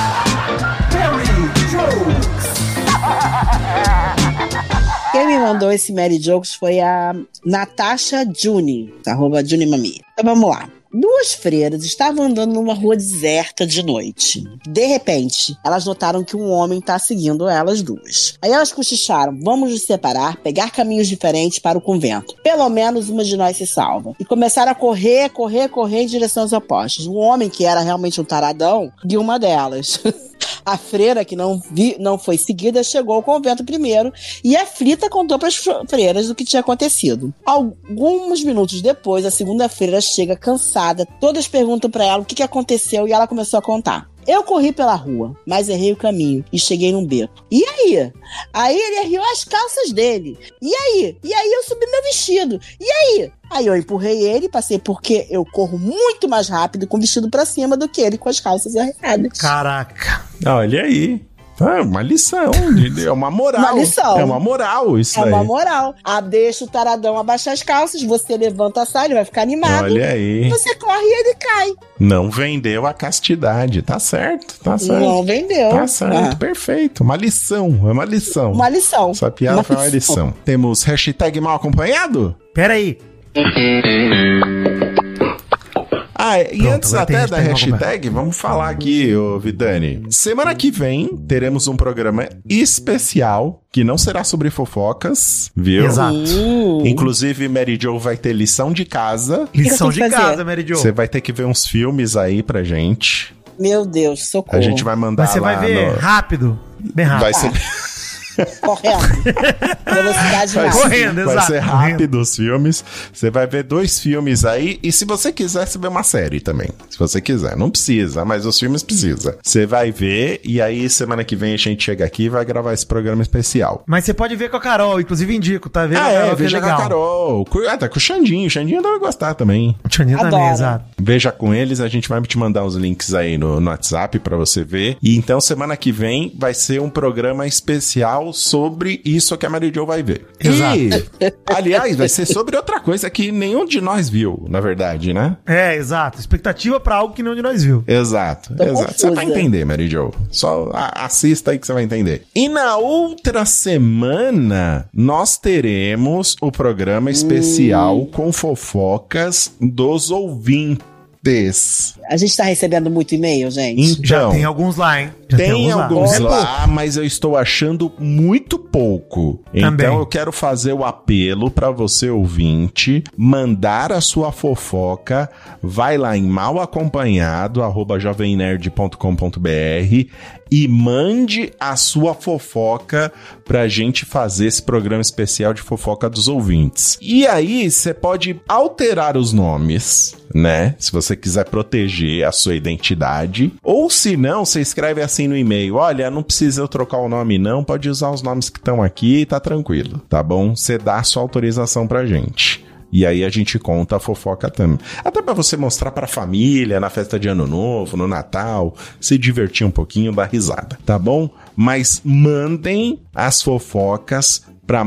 Quem me mandou esse Mary Jokes foi a Natasha Juni, @JuniMami. Então vamos lá. 2 freiras estavam andando numa rua deserta de noite. De repente, elas notaram que um homem tá seguindo elas duas. Aí elas cochicharam: vamos nos separar, pegar caminhos diferentes para o convento. Pelo menos uma de nós se salva. E começaram a correr em direções opostas. Um homem, que era realmente um taradão, guiou uma delas. A freira, que não foi seguida, chegou ao convento primeiro e aflita contou para as freiras o que tinha acontecido. Alguns minutos depois, a segunda freira chega cansada. Todas perguntam para ela o que aconteceu e ela começou a contar. Eu corri pela rua, mas errei o caminho e cheguei num beco. E aí? Aí ele arriou as calças dele. E aí? E aí eu subi meu vestido. E aí? Aí eu empurrei ele, passei porque eu corro muito mais rápido com o vestido pra cima do que ele com as calças arreadas. Caraca. Olha aí. É uma lição, é uma moral. Uma lição. É uma moral isso É aí. uma moral. Deixa o taradão abaixar as calças, você levanta a saia, ele vai ficar animado. Olha aí. Você corre e ele cai. Não vendeu a castidade. Tá certo. Não vendeu. Tá certo, perfeito. Uma lição, é uma lição. Uma lição. Essa piada foi uma lição. Temos hashtag mal acompanhado? Peraí. E Pronto, antes agora tem até da hashtag, hashtag, vamos falar aqui, ô Vidani. Semana que vem teremos um programa especial que não será sobre fofocas, viu? Exato. Inclusive, Mary Jo vai ter lição de casa. Lição que de eu tenho que fazer? casa, Mary Jo. Você vai ter que ver uns filmes aí pra gente. Meu Deus, socorro. A gente vai mandar Mas você lá vai ver rápido. Bem rápido. Vai ser... Correndo. Velocidade Vai máxima. Correndo, Vai exato. ser rápido os filmes. Você vai ver 2 filmes aí. E se você quiser, você vê uma série também. Se você quiser. Não precisa, mas os filmes precisa. Você vai ver. E aí, semana que vem, a gente chega aqui e vai gravar esse programa especial. Mas você pode ver com a Carol, inclusive indico, tá? Vendo a Carol, que veja é com a legal. Carol. Tá com o Xandinho. O Xandinho deve gostar também. O Tchaninho também, Adoro. exato. Veja com eles, a gente vai te mandar os links aí no WhatsApp pra você ver. E então, semana que vem, vai ser um programa especial sobre isso que a Mary Jo vai ver. Exato. E, aliás, vai ser sobre outra coisa que nenhum de nós viu, na verdade, né? É, exato. Expectativa pra algo que nenhum de nós viu. Exato. Tô Exato. Você vai confusa. entender, Mary Jo. Só assista aí que você vai entender. E na outra semana, nós teremos o programa especial com fofocas dos ouvintes. A gente tá recebendo muito e-mail, gente. Já Então, tem alguns lá, hein? Já tem alguns É lá, mas eu estou achando muito pouco. Também. Então eu quero fazer o apelo para você, ouvinte, mandar a sua fofoca. Vai lá em malacompanhado@jovemnerd.com.br e mande a sua fofoca pra gente fazer esse programa especial de fofoca dos ouvintes. E aí você pode alterar os nomes, né? Se você você quiser proteger a sua identidade. Ou se não, você escreve assim no e-mail: olha, não precisa eu trocar o nome não, pode usar os nomes que estão aqui e tá tranquilo, tá bom? Você dá a sua autorização pra gente. E aí a gente conta a fofoca também. Até pra você mostrar pra família, na festa de Ano Novo, no Natal, se divertir um pouquinho, dar risada, tá bom? Mas mandem as fofocas para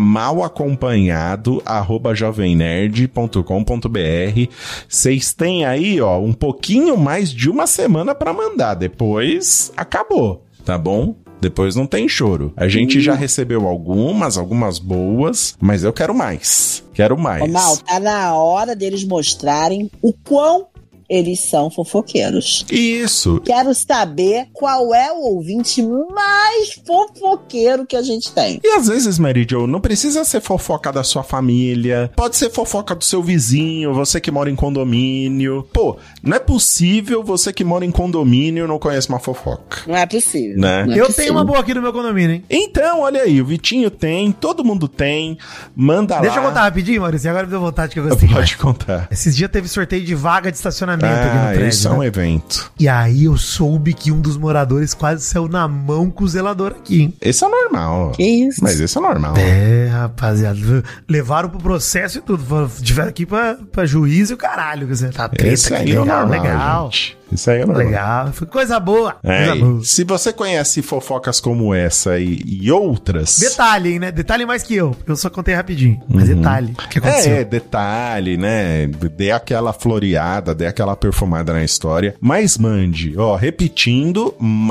malacompanhado@jovemnerd.com.br. Vocês têm aí, ó, um pouquinho mais de uma semana para mandar. Depois acabou, tá bom? Depois não tem choro. A gente já recebeu algumas boas, mas eu quero mais. Quero mais. Ô, Mal, tá na hora deles mostrarem o quão eles são fofoqueiros. Isso. Quero saber qual é o ouvinte mais fofoqueiro que a gente tem. E às vezes, Mary Jo, não precisa ser fofoca da sua família. Pode ser fofoca do seu vizinho, você que mora em condomínio. Pô, não é possível você que mora em condomínio não conhece uma fofoca. Não é possível. Né? Não é Eu possível. tenho uma boa aqui no meu condomínio, hein? Então, olha aí, o Vitinho tem, todo mundo tem. Manda Deixa lá. eu contar rapidinho, Maurício. Agora me deu vontade que eu gostei. Pode contar. Esses dias teve sorteio de vaga de estacionamento aqui no prédio. Isso é um né? evento. E aí eu soube que um dos moradores quase saiu na mão com o zelador aqui, hein? Esse é normal. Que isso? Mas esse é normal. É, rapaziada. Levaram pro processo e tudo. Tiveram aqui pra juiz e o caralho. Quer dizer, tá treta Esse aqui. aí é Legal, normal, legal. gente. Isso aí é normal. Legal. Foi coisa boa. É, Coisa boa. se você conhece fofocas como essa e outras... Detalhe, hein, né? Detalhe mais que eu. Porque eu só contei rapidinho. Mas detalhe. O que aconteceu? Detalhe, né? Dê aquela floreada, dê aquela perfumada na história. Mas mande, ó, repetindo,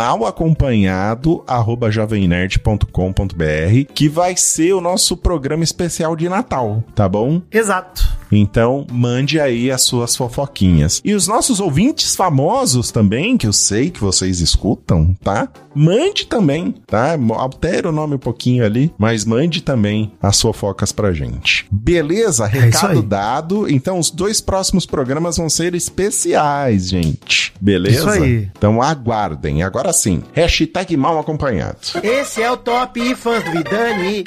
malacompanhado@jovemnerd.com.br, que vai ser o nosso programa especial de Natal, tá bom? Exato. Então, mande aí as suas fofoquinhas. E os nossos ouvintes famosos também, que eu sei que vocês escutam, tá? Mande também, tá? Altera o nome um pouquinho ali, mas mande também as fofocas pra gente. Beleza? Recado dado. Então, os 2 próximos programas vão ser especiais, gente. Beleza? Isso aí. Então, aguardem. Agora sim, hashtag mal acompanhado. Esse é o Top Fãs do Vidani.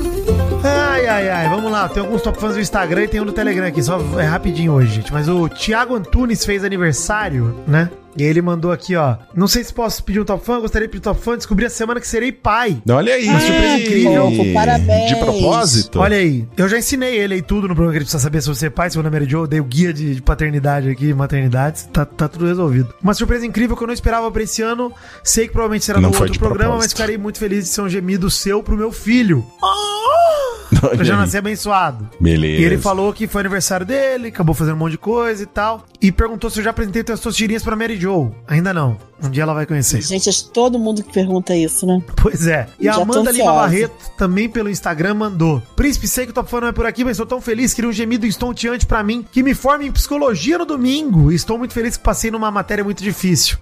Ai. Vamos lá. Tem alguns top fãs do Instagram e tem um do Telegram aqui. Só é rapidinho hoje, gente. Mas o Thiago Antunes fez aniversário, né? E ele mandou aqui, ó. Não sei se posso pedir um top fã, gostaria de pedir um top fã. Descobri a semana que serei pai. Olha aí. Uma surpresa incrível. Fofo, parabéns. De propósito? Olha aí, eu já ensinei ele aí tudo no programa que ele precisa saber sobre ser pai. Se eu Mary Jo, eu dei o guia de paternidade aqui, maternidade. Tá tudo resolvido. Uma surpresa incrível que eu não esperava pra esse ano. Sei que provavelmente será no outro programa, propósito. mas ficarei muito feliz de ser um gemido seu pro meu filho. Olha Pra já aí. nascer abençoado. Beleza. E ele falou que foi aniversário dele, acabou fazendo um monte de coisa e tal. E perguntou se eu já apresentei Testosterinhas pra Mary Jo. Ainda não. Um dia ela vai conhecer. Gente, acho que todo mundo que pergunta isso, né? Pois é. E a Já tô Amanda Lima ansiosa. Barreto, também pelo Instagram, mandou: Príncipe, sei que o Top Fã não é por aqui, mas sou tão feliz, queria um gemido estonteante pra mim, que me forme em psicologia no domingo. E estou muito feliz que passei numa matéria muito difícil.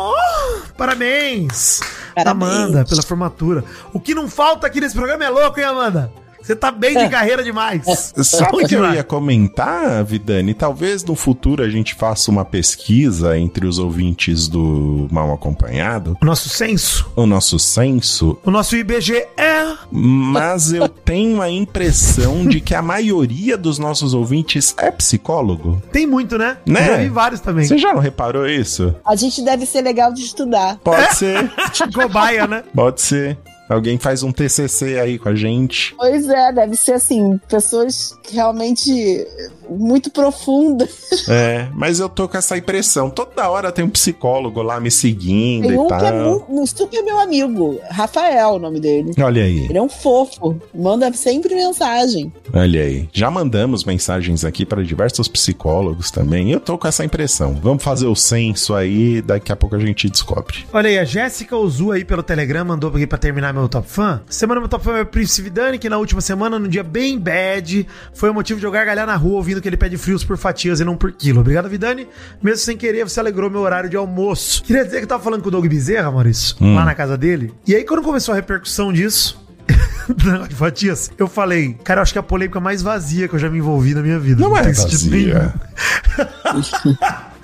Parabéns! Parabéns. Amanda, pela formatura. O que não falta aqui nesse programa é louco, hein, Amanda? Você tá bem de carreira demais. Sabe Bom o que eu demais. ia comentar, Vidani? Talvez no futuro a gente faça uma pesquisa entre os ouvintes do Mal Acompanhado, O nosso censo, o nosso censo, o nosso IBGE. mas eu tenho a impressão de que a maioria dos nossos ouvintes é psicólogo. Tem muito, né? Né? Já vi vários também. Você já não reparou isso? A gente deve ser legal de estudar. Pode ser, Cobaia, né? pode ser. Alguém faz um TCC aí com a gente. Pois é, deve ser assim, pessoas realmente muito profundas. É, mas eu tô com essa impressão. Toda hora tem um psicólogo lá me seguindo Tem e um tal. que é super meu amigo, Rafael, o nome dele. Olha aí. Ele é um fofo, manda sempre mensagem. Olha aí, já mandamos mensagens aqui para diversos psicólogos também. Eu tô com essa impressão. Vamos fazer o censo aí, daqui a pouco a gente descobre. Olha aí, a Jéssica Ozu aí pelo Telegram mandou aqui pra terminar meu Top Fã. Semana meu Top Fã é o Príncipe Vidani, que na última semana, num dia bem bad, foi o motivo de eu gargalhar na rua ouvindo que ele pede frios por fatias e não por quilo. Obrigado, Vidani. Mesmo sem querer, você alegrou meu horário de almoço. Queria dizer que eu tava falando com o Doug Bezerra, Maurício, lá na casa dele. E aí, quando começou a repercussão disso, do negócio de fatias, eu falei, cara, eu acho que é a polêmica mais vazia que eu já me envolvi na minha vida. Não é tem sentido vazia. nenhum.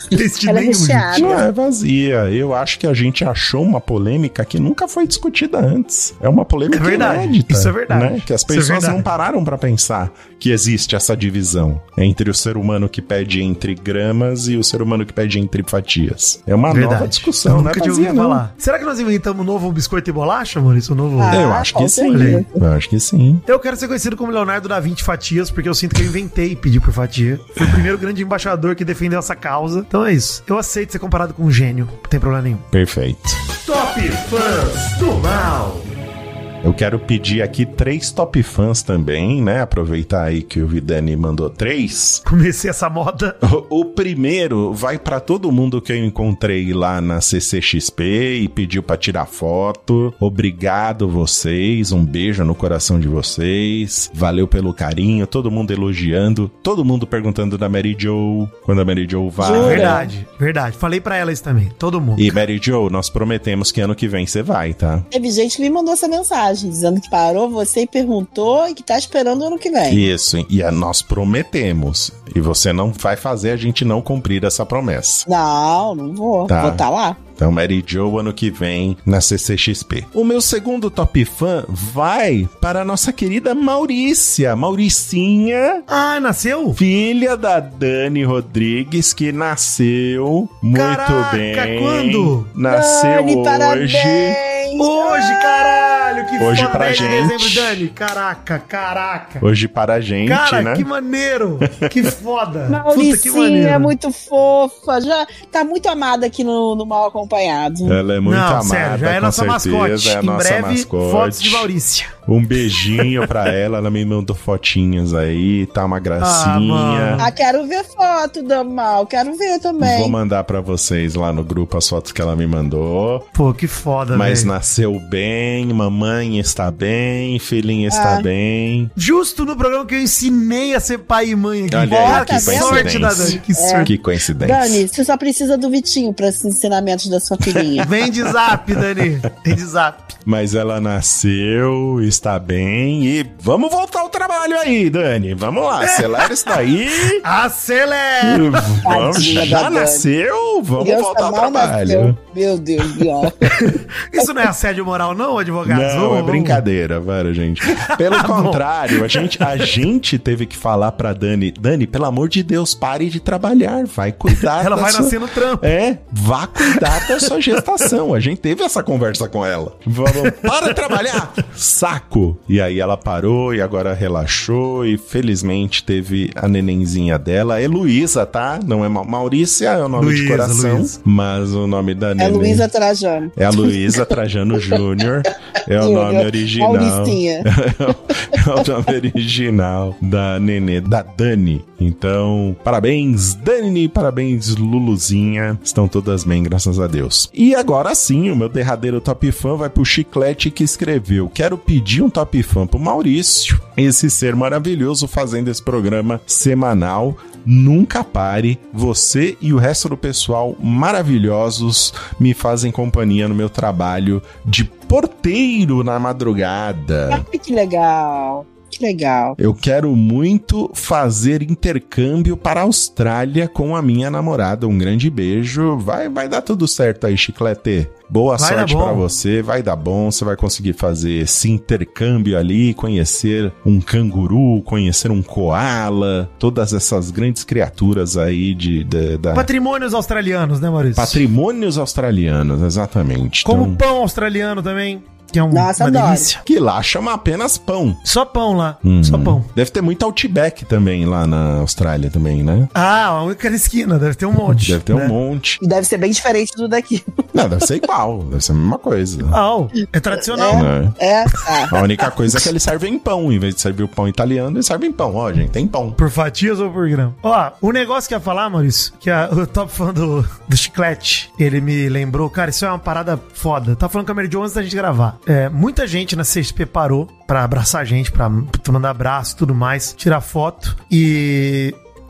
Deste Ela é nenhum, recheada. gente. Não é vazia. Eu acho que a gente achou uma polêmica que nunca foi discutida antes. É uma polêmica É verdade. inédita. Isso é verdade. Né? Que as Isso é pessoas verdade. não pararam pra pensar que existe essa divisão entre o ser humano que pede entre gramas e o ser humano que pede entre fatias. É uma Verdade. nova discussão, não é Nunca tinha vazia, ouvido não. falar. Será que nós inventamos um novo biscoito e bolacha, Maurício? Um novo... Ah, Eu acho com que sim. certeza. Eu acho que sim. Eu quero ser conhecido como Leonardo da Vinci Fatias, porque eu sinto que eu inventei pedir por fatia. Fui o primeiro grande embaixador que defendeu essa causa. Então é isso. Eu aceito ser comparado com um gênio. Não tem problema nenhum. Perfeito. Top Fãs do Mal. Eu quero pedir aqui 3 top fãs também, né? Aproveitar aí que o Vidani mandou 3. Comecei essa moda. O primeiro vai pra todo mundo que eu encontrei lá na CCXP e pediu pra tirar foto. Obrigado vocês, um beijo no coração de vocês. Valeu pelo carinho, todo mundo elogiando, todo mundo perguntando da Mary Jo, quando a Mary Jo vai. Jura? Verdade, verdade. Falei pra ela isso também. Todo mundo. E Mary Jo, nós prometemos que ano que vem você vai, tá? Teve gente que me mandou essa mensagem, dizendo que parou você e perguntou e que tá esperando o ano que vem. Isso, e nós prometemos. E você não vai fazer a gente não cumprir essa promessa. Não vou. Tá. Vou tá lá. Então, Mary Jo, ano que vem, na CCXP. O meu segundo top fã vai para a nossa querida Maurícia. Mauricinha, Ah, nasceu? filha da Dani Rodrigues, que nasceu muito Caraca, bem. quando? Nasceu Dani, hoje. parabéns! Hoje, caralho! Que Hoje foda. pra 10 de gente. dezembro, Dani. Caraca. Hoje para a gente, Cara, né? que maneiro. Que foda. Puta, que Mauricinha maneiro. é muito fofa. Já tá muito amada aqui no Mal Acompanhado. Ela é muito Não, amada, sério, já é com nossa certeza, mascote. é a Em nossa breve, mascote. fotos de Maurícia. Um beijinho pra ela me mandou fotinhas aí, tá uma gracinha. mano. Ah, quero ver foto do Mal. Quero ver também. Vou mandar pra vocês lá no grupo as fotos que ela me mandou. Pô, que foda, Mas velho. nasceu bem, mamãe está bem, filhinha está bem. Justo no programa que eu ensinei a ser pai e mãe aqui. Olha Cara, aí, que que sorte da coincidência. Dani. Que sorte. Que coincidência. Dani, você só precisa do Vitinho para esses ensinamentos da sua filhinha. Vem de zap, Dani. Vem de zap. Mas ela nasceu, está bem e vamos voltar ao trabalho aí, Dani. Vamos lá, acelera isso daí. Acelera! Vamos, Tadinha da já Dani. nasceu, vamos Criança voltar ao mal trabalho. nasceu. Meu Deus, Bial. Isso não é assédio moral, não, advogado? Não, é brincadeira, para, gente. Pelo contrário, a gente teve que falar pra Dani, pelo amor de Deus, pare de trabalhar, vai cuidar Ela da vai sua... nascer no trampo. É, vá cuidar da sua gestação. A gente teve essa conversa com ela. Vamos, para de trabalhar! Saco! E aí ela parou e agora relaxou e felizmente teve a nenenzinha dela. É Luísa, tá? Não é Maurícia, é o nome de Luísa, coração. Luísa. Mas o nome da É neném... Luísa Trajano. É a Luísa Trajano Júnior. É o Júnior. nome original. Mauricinha. É o nome original da nenê, da Dani. Então, parabéns, Dani, parabéns, Luluzinha. Estão todas bem, graças a Deus. E agora sim, o meu derradeiro top fã vai pro Chiclete que escreveu: quero pedir um top fã pro Maurício, esse ser maravilhoso fazendo esse programa semanal. Nunca pare, você e o resto do pessoal maravilhosos me fazem companhia no meu trabalho de porteiro na madrugada. Ai, que legal. Que legal. Eu quero muito fazer intercâmbio para a Austrália com a minha namorada. Um grande beijo. Vai dar tudo certo aí, Chiclete. Boa Vai sorte dar bom. pra você, vai dar bom, você vai conseguir fazer esse intercâmbio ali, conhecer um canguru, conhecer um koala, todas essas grandes criaturas aí da Patrimônios australianos, né, Maurício? patrimônios australianos, exatamente. Como Então, pão australiano também, que é Nossa, uma adoro. delícia. que lá chama apenas pão. Só pão lá, Uhum. só pão. Deve ter muito Outback também lá na Austrália também, né? Ah, a única esquina, deve ter um monte. Deve ter né? um monte. E deve ser bem diferente do daqui. Não, deve ser igual, deve ser a mesma coisa. Ah, é tradicional. Né? É? Ah. A única coisa é que eles servem pão. Em vez de servir o pão italiano, eles servem pão. Ó, gente, tem pão. Por fatias ou por grão? Ó, o negócio que eu ia falar, Maurício, que o top fã do Chiclete, ele me lembrou, cara, isso é uma parada foda. Tava falando com a Mary Jo antes da gente gravar. Muita gente na CXP parou pra abraçar a gente, pra mandar abraço e tudo mais, tirar foto. E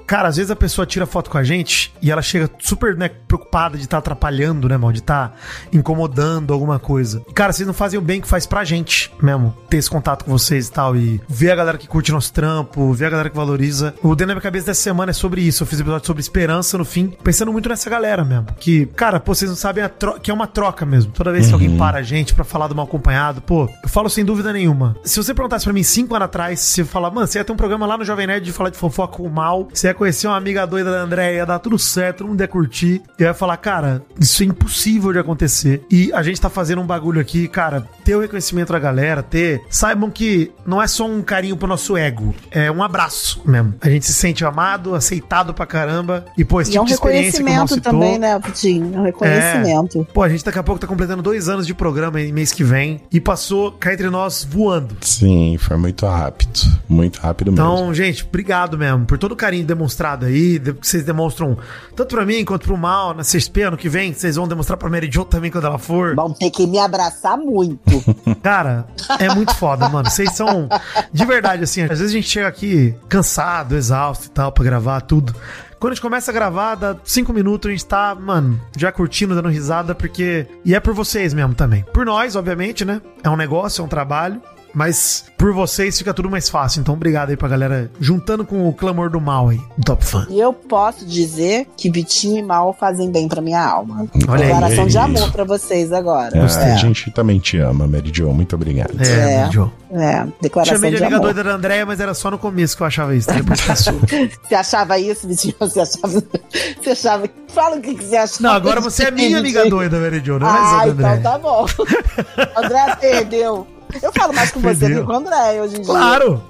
cara, às vezes a pessoa tira foto com a gente e ela chega super, né, preocupada de estar atrapalhando, né, mal, de estar incomodando alguma coisa. E, cara, vocês não fazem o bem que faz pra gente mesmo, ter esse contato com vocês e tal, e ver a galera que curte nosso trampo, ver a galera que valoriza. O Dentro da Minha Cabeça dessa semana é sobre isso. Eu fiz um episódio sobre esperança no fim, pensando muito nessa galera mesmo. Que, cara, pô, vocês não sabem que é uma troca mesmo. Toda vez que alguém para a gente pra falar do Mal Acompanhado, pô, eu falo sem dúvida nenhuma. Se você perguntasse pra mim 5 anos atrás, se eu falar, mano, você ia ter um programa lá no Jovem Nerd de falar de fofoca com o Mal, você ia conhecer uma amiga doida da Andréia, ia dar tudo certo, todo mundo ia curtir. E eu ia falar, cara, isso é impossível de acontecer. E a gente tá fazendo um bagulho aqui, cara, ter o reconhecimento da galera, saibam que não é só um carinho pro nosso ego, é um abraço mesmo. A gente se sente amado, aceitado pra caramba. E, pô, esse tipo de experiência que o Mal citou, também, né, Putinho? É um reconhecimento. Pô, a gente daqui a pouco tá completando 2 anos de programa em mês que vem e passou cá entre nós voando. Sim, foi muito rápido. Muito rápido mesmo. Então, gente, obrigado mesmo por todo o carinho demonstrado aí, que vocês demonstram tanto pra mim quanto pro Mal na CXP ano que vem, que vocês vão demonstrar pra Mary Jo também quando ela for. Vão ter que me abraçar muito. Cara, é muito foda, mano. Vocês são, de verdade, assim, às vezes a gente chega aqui cansado, exausto e tal, pra gravar tudo. Quando a gente começa a gravar, dá 5 minutos, a gente tá, mano, já curtindo, dando risada, porque... E é por vocês mesmo também. Por nós, obviamente, né? É um negócio, é um trabalho. Mas por vocês fica tudo mais fácil. Então obrigado aí pra galera, juntando com o clamor do Mal aí, do Top Fã. E eu posso dizer que Vitinho e Mal fazem bem pra minha alma. Olha aí. Declaração de amor pra vocês agora. A gente também te ama, Mary Jo. Muito obrigado. Mary Jo. Declaração Chamei de de amiga amor. doida da Andréia, mas era só no começo que eu achava isso. Depois passou. Você achava isso, Vitinho? Você achava... Fala o que você achava. Não, agora você é minha amiga doida, Mary Jo. Não é mais a então tá bom. André perdeu. Eu falo mais com você do que com o André hoje em dia. Claro!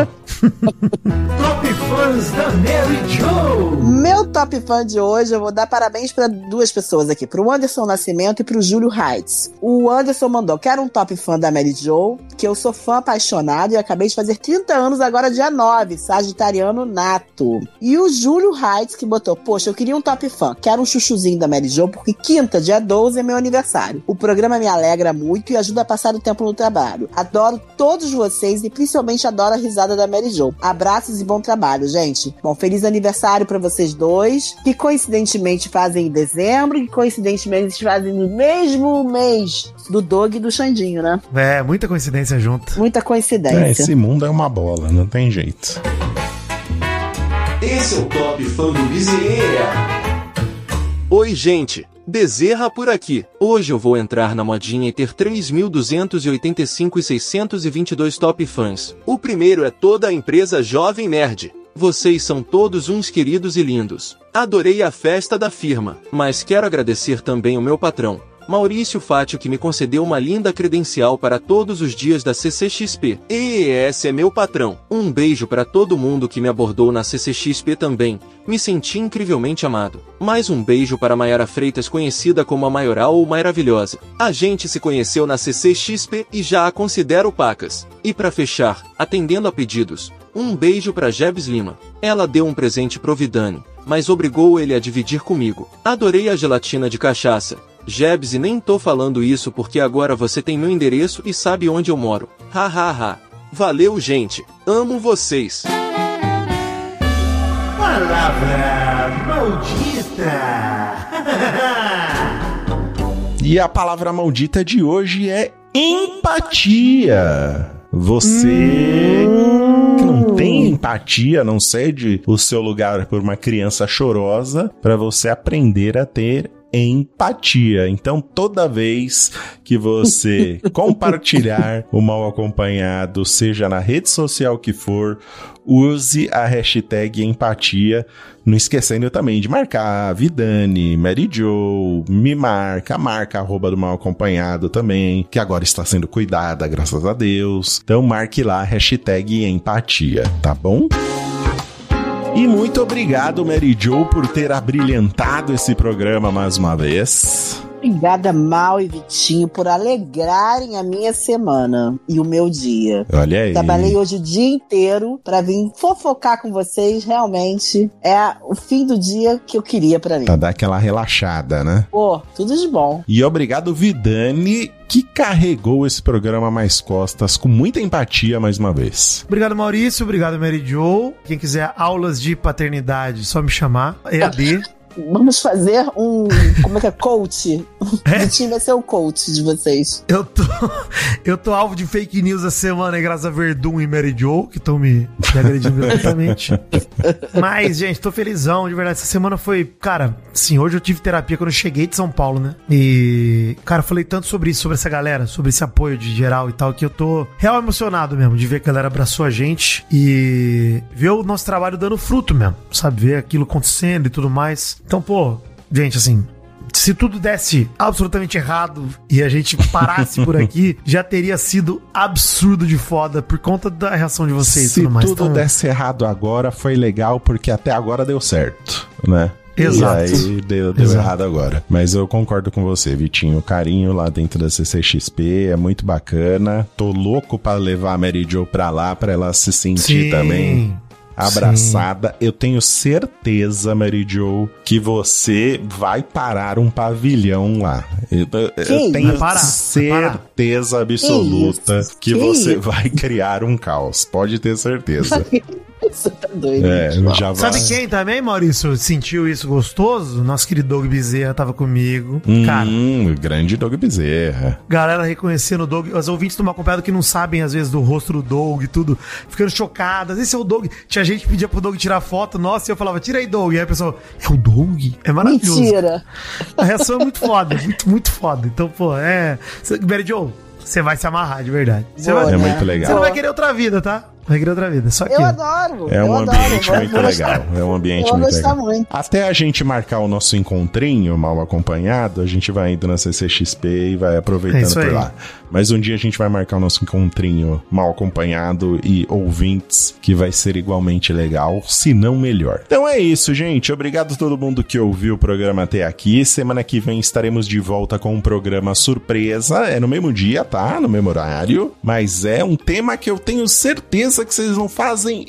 Top Fãs da Mary Jo! Meu top fã de hoje, eu vou dar parabéns para 2 pessoas aqui, pro Anderson Nascimento e pro Júlio Heights. O Anderson mandou, quero um top fã da Mary Jo, que eu sou fã apaixonado e acabei de fazer 30 anos agora dia 9, sagitariano nato. E o Júlio Heights que botou, poxa, eu queria um top fã, quero um chuchuzinho da Mary Jo, porque quinta, dia 12 é meu aniversário. O programa me alegra muito e ajuda a passar o tempo no trabalho. Adoro todos vocês e principalmente adoro a risada da Mary Jo. Abraços e bom trabalho, gente. Bom, feliz aniversário pra vocês dois, que coincidentemente fazem em dezembro e coincidentemente fazem no mesmo mês do Doug e do Xandinho, né? É, muita coincidência junto. Muita coincidência. Esse mundo é uma bola, não tem jeito. Esse é o Top Fã do Bezerra. Oi, gente. Bezerra por aqui. Hoje eu vou entrar na modinha e ter 3.285 e 622 top fãs. O primeiro é toda a empresa Jovem Nerd. Vocês são todos uns queridos e lindos. Adorei a festa da firma, mas quero agradecer também o meu patrão, Maurício Fátio, que me concedeu uma linda credencial para todos os dias da CCXP. E esse é meu patrão. Um beijo para todo mundo que me abordou na CCXP também. Me senti incrivelmente amado. Mais um beijo para Mayara Freitas, conhecida como a Maioral ou Maravilhosa. A gente se conheceu na CCXP e já a considero pacas. E para fechar, atendendo a pedidos, um beijo para Jebs Lima. Ela deu um presente pro Vidani, mas obrigou ele a dividir comigo. Adorei a gelatina de cachaça. Jebs, e nem tô falando isso porque agora você tem meu endereço e sabe onde eu moro. Ha ha ha. Valeu, gente. Amo vocês. Palavra maldita. E a palavra maldita de hoje é empatia. Você que não tem empatia, não cede o seu lugar por uma criança chorosa para você aprender a ter empatia. Então, toda vez que você compartilhar o Mal Acompanhado, seja na rede social que for, use a hashtag empatia, não esquecendo também de marcar a Vidani, Mary Jo, me marca @ do Mal Acompanhado também, que agora está sendo cuidada, graças a Deus. Então, marque lá a hashtag empatia, tá bom? E muito obrigado, Mary Jo, por ter abrilhantado esse programa mais uma vez. Obrigada, Mal e Vitinho, por alegrarem a minha semana e o meu dia. Olha aí. Trabalhei hoje o dia inteiro pra vir fofocar com vocês. Realmente é o fim do dia que eu queria pra mim. Pra dar aquela relaxada, né? Pô, tudo de bom. E obrigado, Vidani, que carregou esse programa mais costas com muita empatia mais uma vez. Obrigado, Maurício. Obrigado, Mary Jo. Quem quiser aulas de paternidade, só me chamar. EAD. Vamos fazer um... Como é que é? Coach. O Vitinho vai ser o coach de vocês. Eu tô alvo de fake news essa semana, graças a Verdun e Mary Jo, que estão me agredindo gratuitamente. Mas, gente, tô felizão, de verdade. Essa semana foi... Cara, sim, hoje eu tive terapia quando eu cheguei de São Paulo, né? E, cara, eu falei tanto sobre isso, sobre essa galera, sobre esse apoio de geral e tal, que eu tô real emocionado mesmo de ver que a galera abraçou a gente e ver o nosso trabalho dando fruto mesmo, sabe? Ver aquilo acontecendo e tudo mais. Então, pô, gente, assim, se tudo desse absolutamente errado e a gente parasse por aqui, já teria sido absurdo de foda por conta da reação de vocês e tudo mais. Se tudo desse errado agora, foi legal porque até agora deu certo, né? Exato. E aí deu errado agora. Mas eu concordo com você, Vitinho. O carinho lá dentro da CCXP é muito bacana. Tô louco pra levar a Mary Jo pra lá, pra ela se sentir também abraçada. Sim. Eu tenho certeza, Mary Jo, que você vai parar um pavilhão lá. Eu tenho certeza absoluta que você vai criar um caos. Pode ter certeza. Você tá doido. Já vai. Sabe quem também, Maurício, sentiu isso gostoso? Nosso querido Doug Bezerra tava comigo. Cara, grande Doug Bezerra. Galera reconhecendo o Doug. Os ouvintes do Mal Acompanhado que não sabem, às vezes, do rosto do Doug e tudo, ficando chocadas. Esse é o Doug. Tinha gente que pedia pro Doug tirar foto, nossa, e eu falava, tira aí, Doug. E aí a pessoa, é o Doug? É maravilhoso. Mentira. A reação é muito foda, muito foda. Então, pô, Mary Jo, você vai se amarrar, de verdade. É muito legal. Você não vai querer outra vida, tá? Vai querer outra vida, só que... Eu adoro. É um ambiente muito legal. É um ambiente muito legal. Muito. Até a gente marcar o nosso encontrinho mal acompanhado, a gente vai indo na CCXP e vai aproveitando por lá. Mas um dia a gente vai marcar o nosso encontrinho mal acompanhado e ouvintes, que vai ser igualmente legal, se não melhor. Então é isso, gente. Obrigado a todo mundo que ouviu o programa até aqui. Semana que vem estaremos de volta com um programa surpresa. É no mesmo dia, tá? No mesmo horário. Mas é um tema que eu tenho certeza que vocês não fazem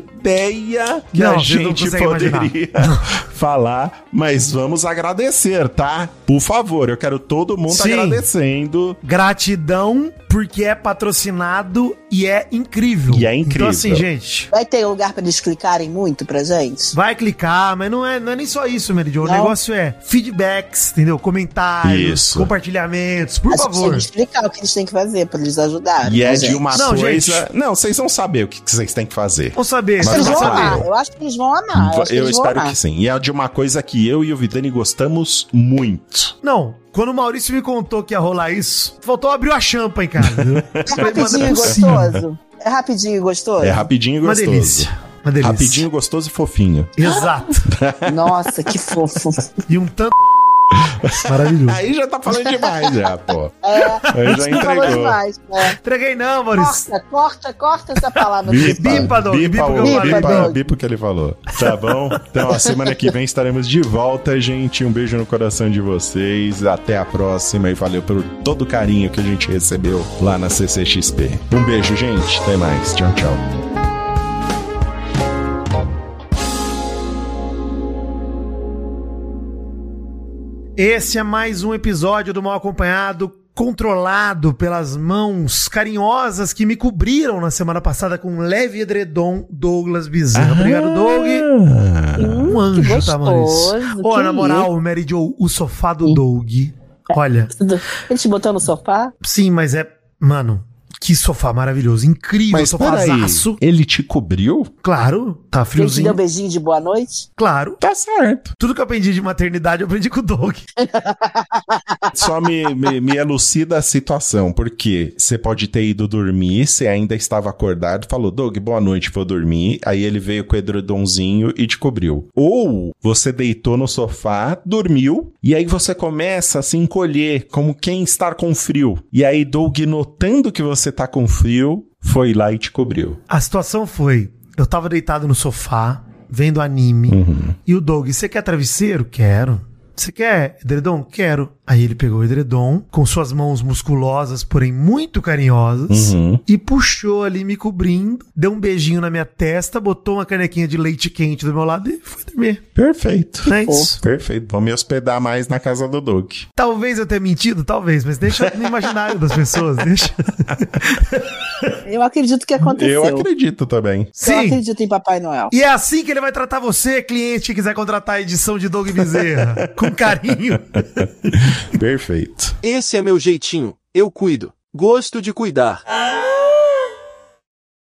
ideia que a gente poderia falar, mas vamos agradecer, tá? Por favor, eu quero todo mundo agradecendo. Gratidão, porque é patrocinado e é incrível. E é incrível. Então assim, gente... Vai ter lugar pra eles clicarem muito pra gente? Vai clicar, mas não é nem só isso, Mary Jo. O negócio é feedbacks, entendeu? Comentários, compartilhamentos, por favor. Tem que explicar o que eles têm que fazer pra eles ajudarem. E é de uma coisa... Gente. Não, vocês vão saber o que vocês têm que fazer. Vão saber. Eles vão amar. Eu acho que eles vão amar. Eu espero que sim. E é de uma coisa que eu e o Vidani gostamos muito. Não, quando o Maurício me contou que ia rolar isso, faltou abrir a champa em casa. É rapidinho e gostoso? É rapidinho e gostoso? É rapidinho e gostoso. Uma delícia. Rapidinho, gostoso e fofinho. Exato. Nossa, que fofo. E um tanto... Maravilhoso. Aí já tá falando demais, já, pô. Aí já entregou. Demais, Entreguei não, Maurício. Corta essa palavra. Bipa, Doug. Bipa o que ele falou. Tá bom? Então, a semana que vem estaremos de volta, gente. Um beijo no coração de vocês. Até a próxima e valeu por todo o carinho que a gente recebeu lá na CCXP. Um beijo, gente. Até mais. Tchau, tchau. Esse é mais um episódio do Mal Acompanhado, controlado pelas mãos carinhosas que me cobriram na semana passada com um leve edredom Douglas Bezerra. Obrigado, Doug. Um anjo, tá, Maurício? Ó, na moral, Mary Jo, o sofá do Doug. Olha. Ele te botou no sofá? Sim, mas mano, que sofá maravilhoso. Incrível, mas sofazaço. Ele te cobriu? Claro, tá friozinho. Ele te deu beijinho de boa noite? Claro. Tá certo. Tudo que eu aprendi de maternidade, eu aprendi com o Doug. Só me elucida a situação, porque você pode ter ido dormir, você ainda estava acordado, falou, Doug, boa noite, vou dormir. Aí ele veio com o edredomzinho e te cobriu. Ou você deitou no sofá, dormiu, e aí você começa a se encolher, como quem está com frio. E aí Doug, notando que você tá com frio, foi lá e te cobriu. A situação foi, eu tava deitado no sofá, vendo anime, e o Doug, você quer travesseiro? Quero. Você quer edredom? Quero. Aí ele pegou o edredom, com suas mãos musculosas, porém muito carinhosas, e puxou ali, me cobrindo, deu um beijinho na minha testa, botou uma canequinha de leite quente do meu lado e foi dormir. Perfeito. É isso. Perfeito. Vou me hospedar mais na casa do Doug. Talvez eu tenha mentido, talvez, mas deixa no imaginário das pessoas, deixa. Eu acredito que aconteceu. Eu acredito também. Sim. Eu acredito em Papai Noel. E é assim que ele vai tratar você, cliente que quiser contratar a edição de Doug Bezerra. Com carinho. Perfeito. Esse é meu jeitinho, eu cuido. Gosto de cuidar.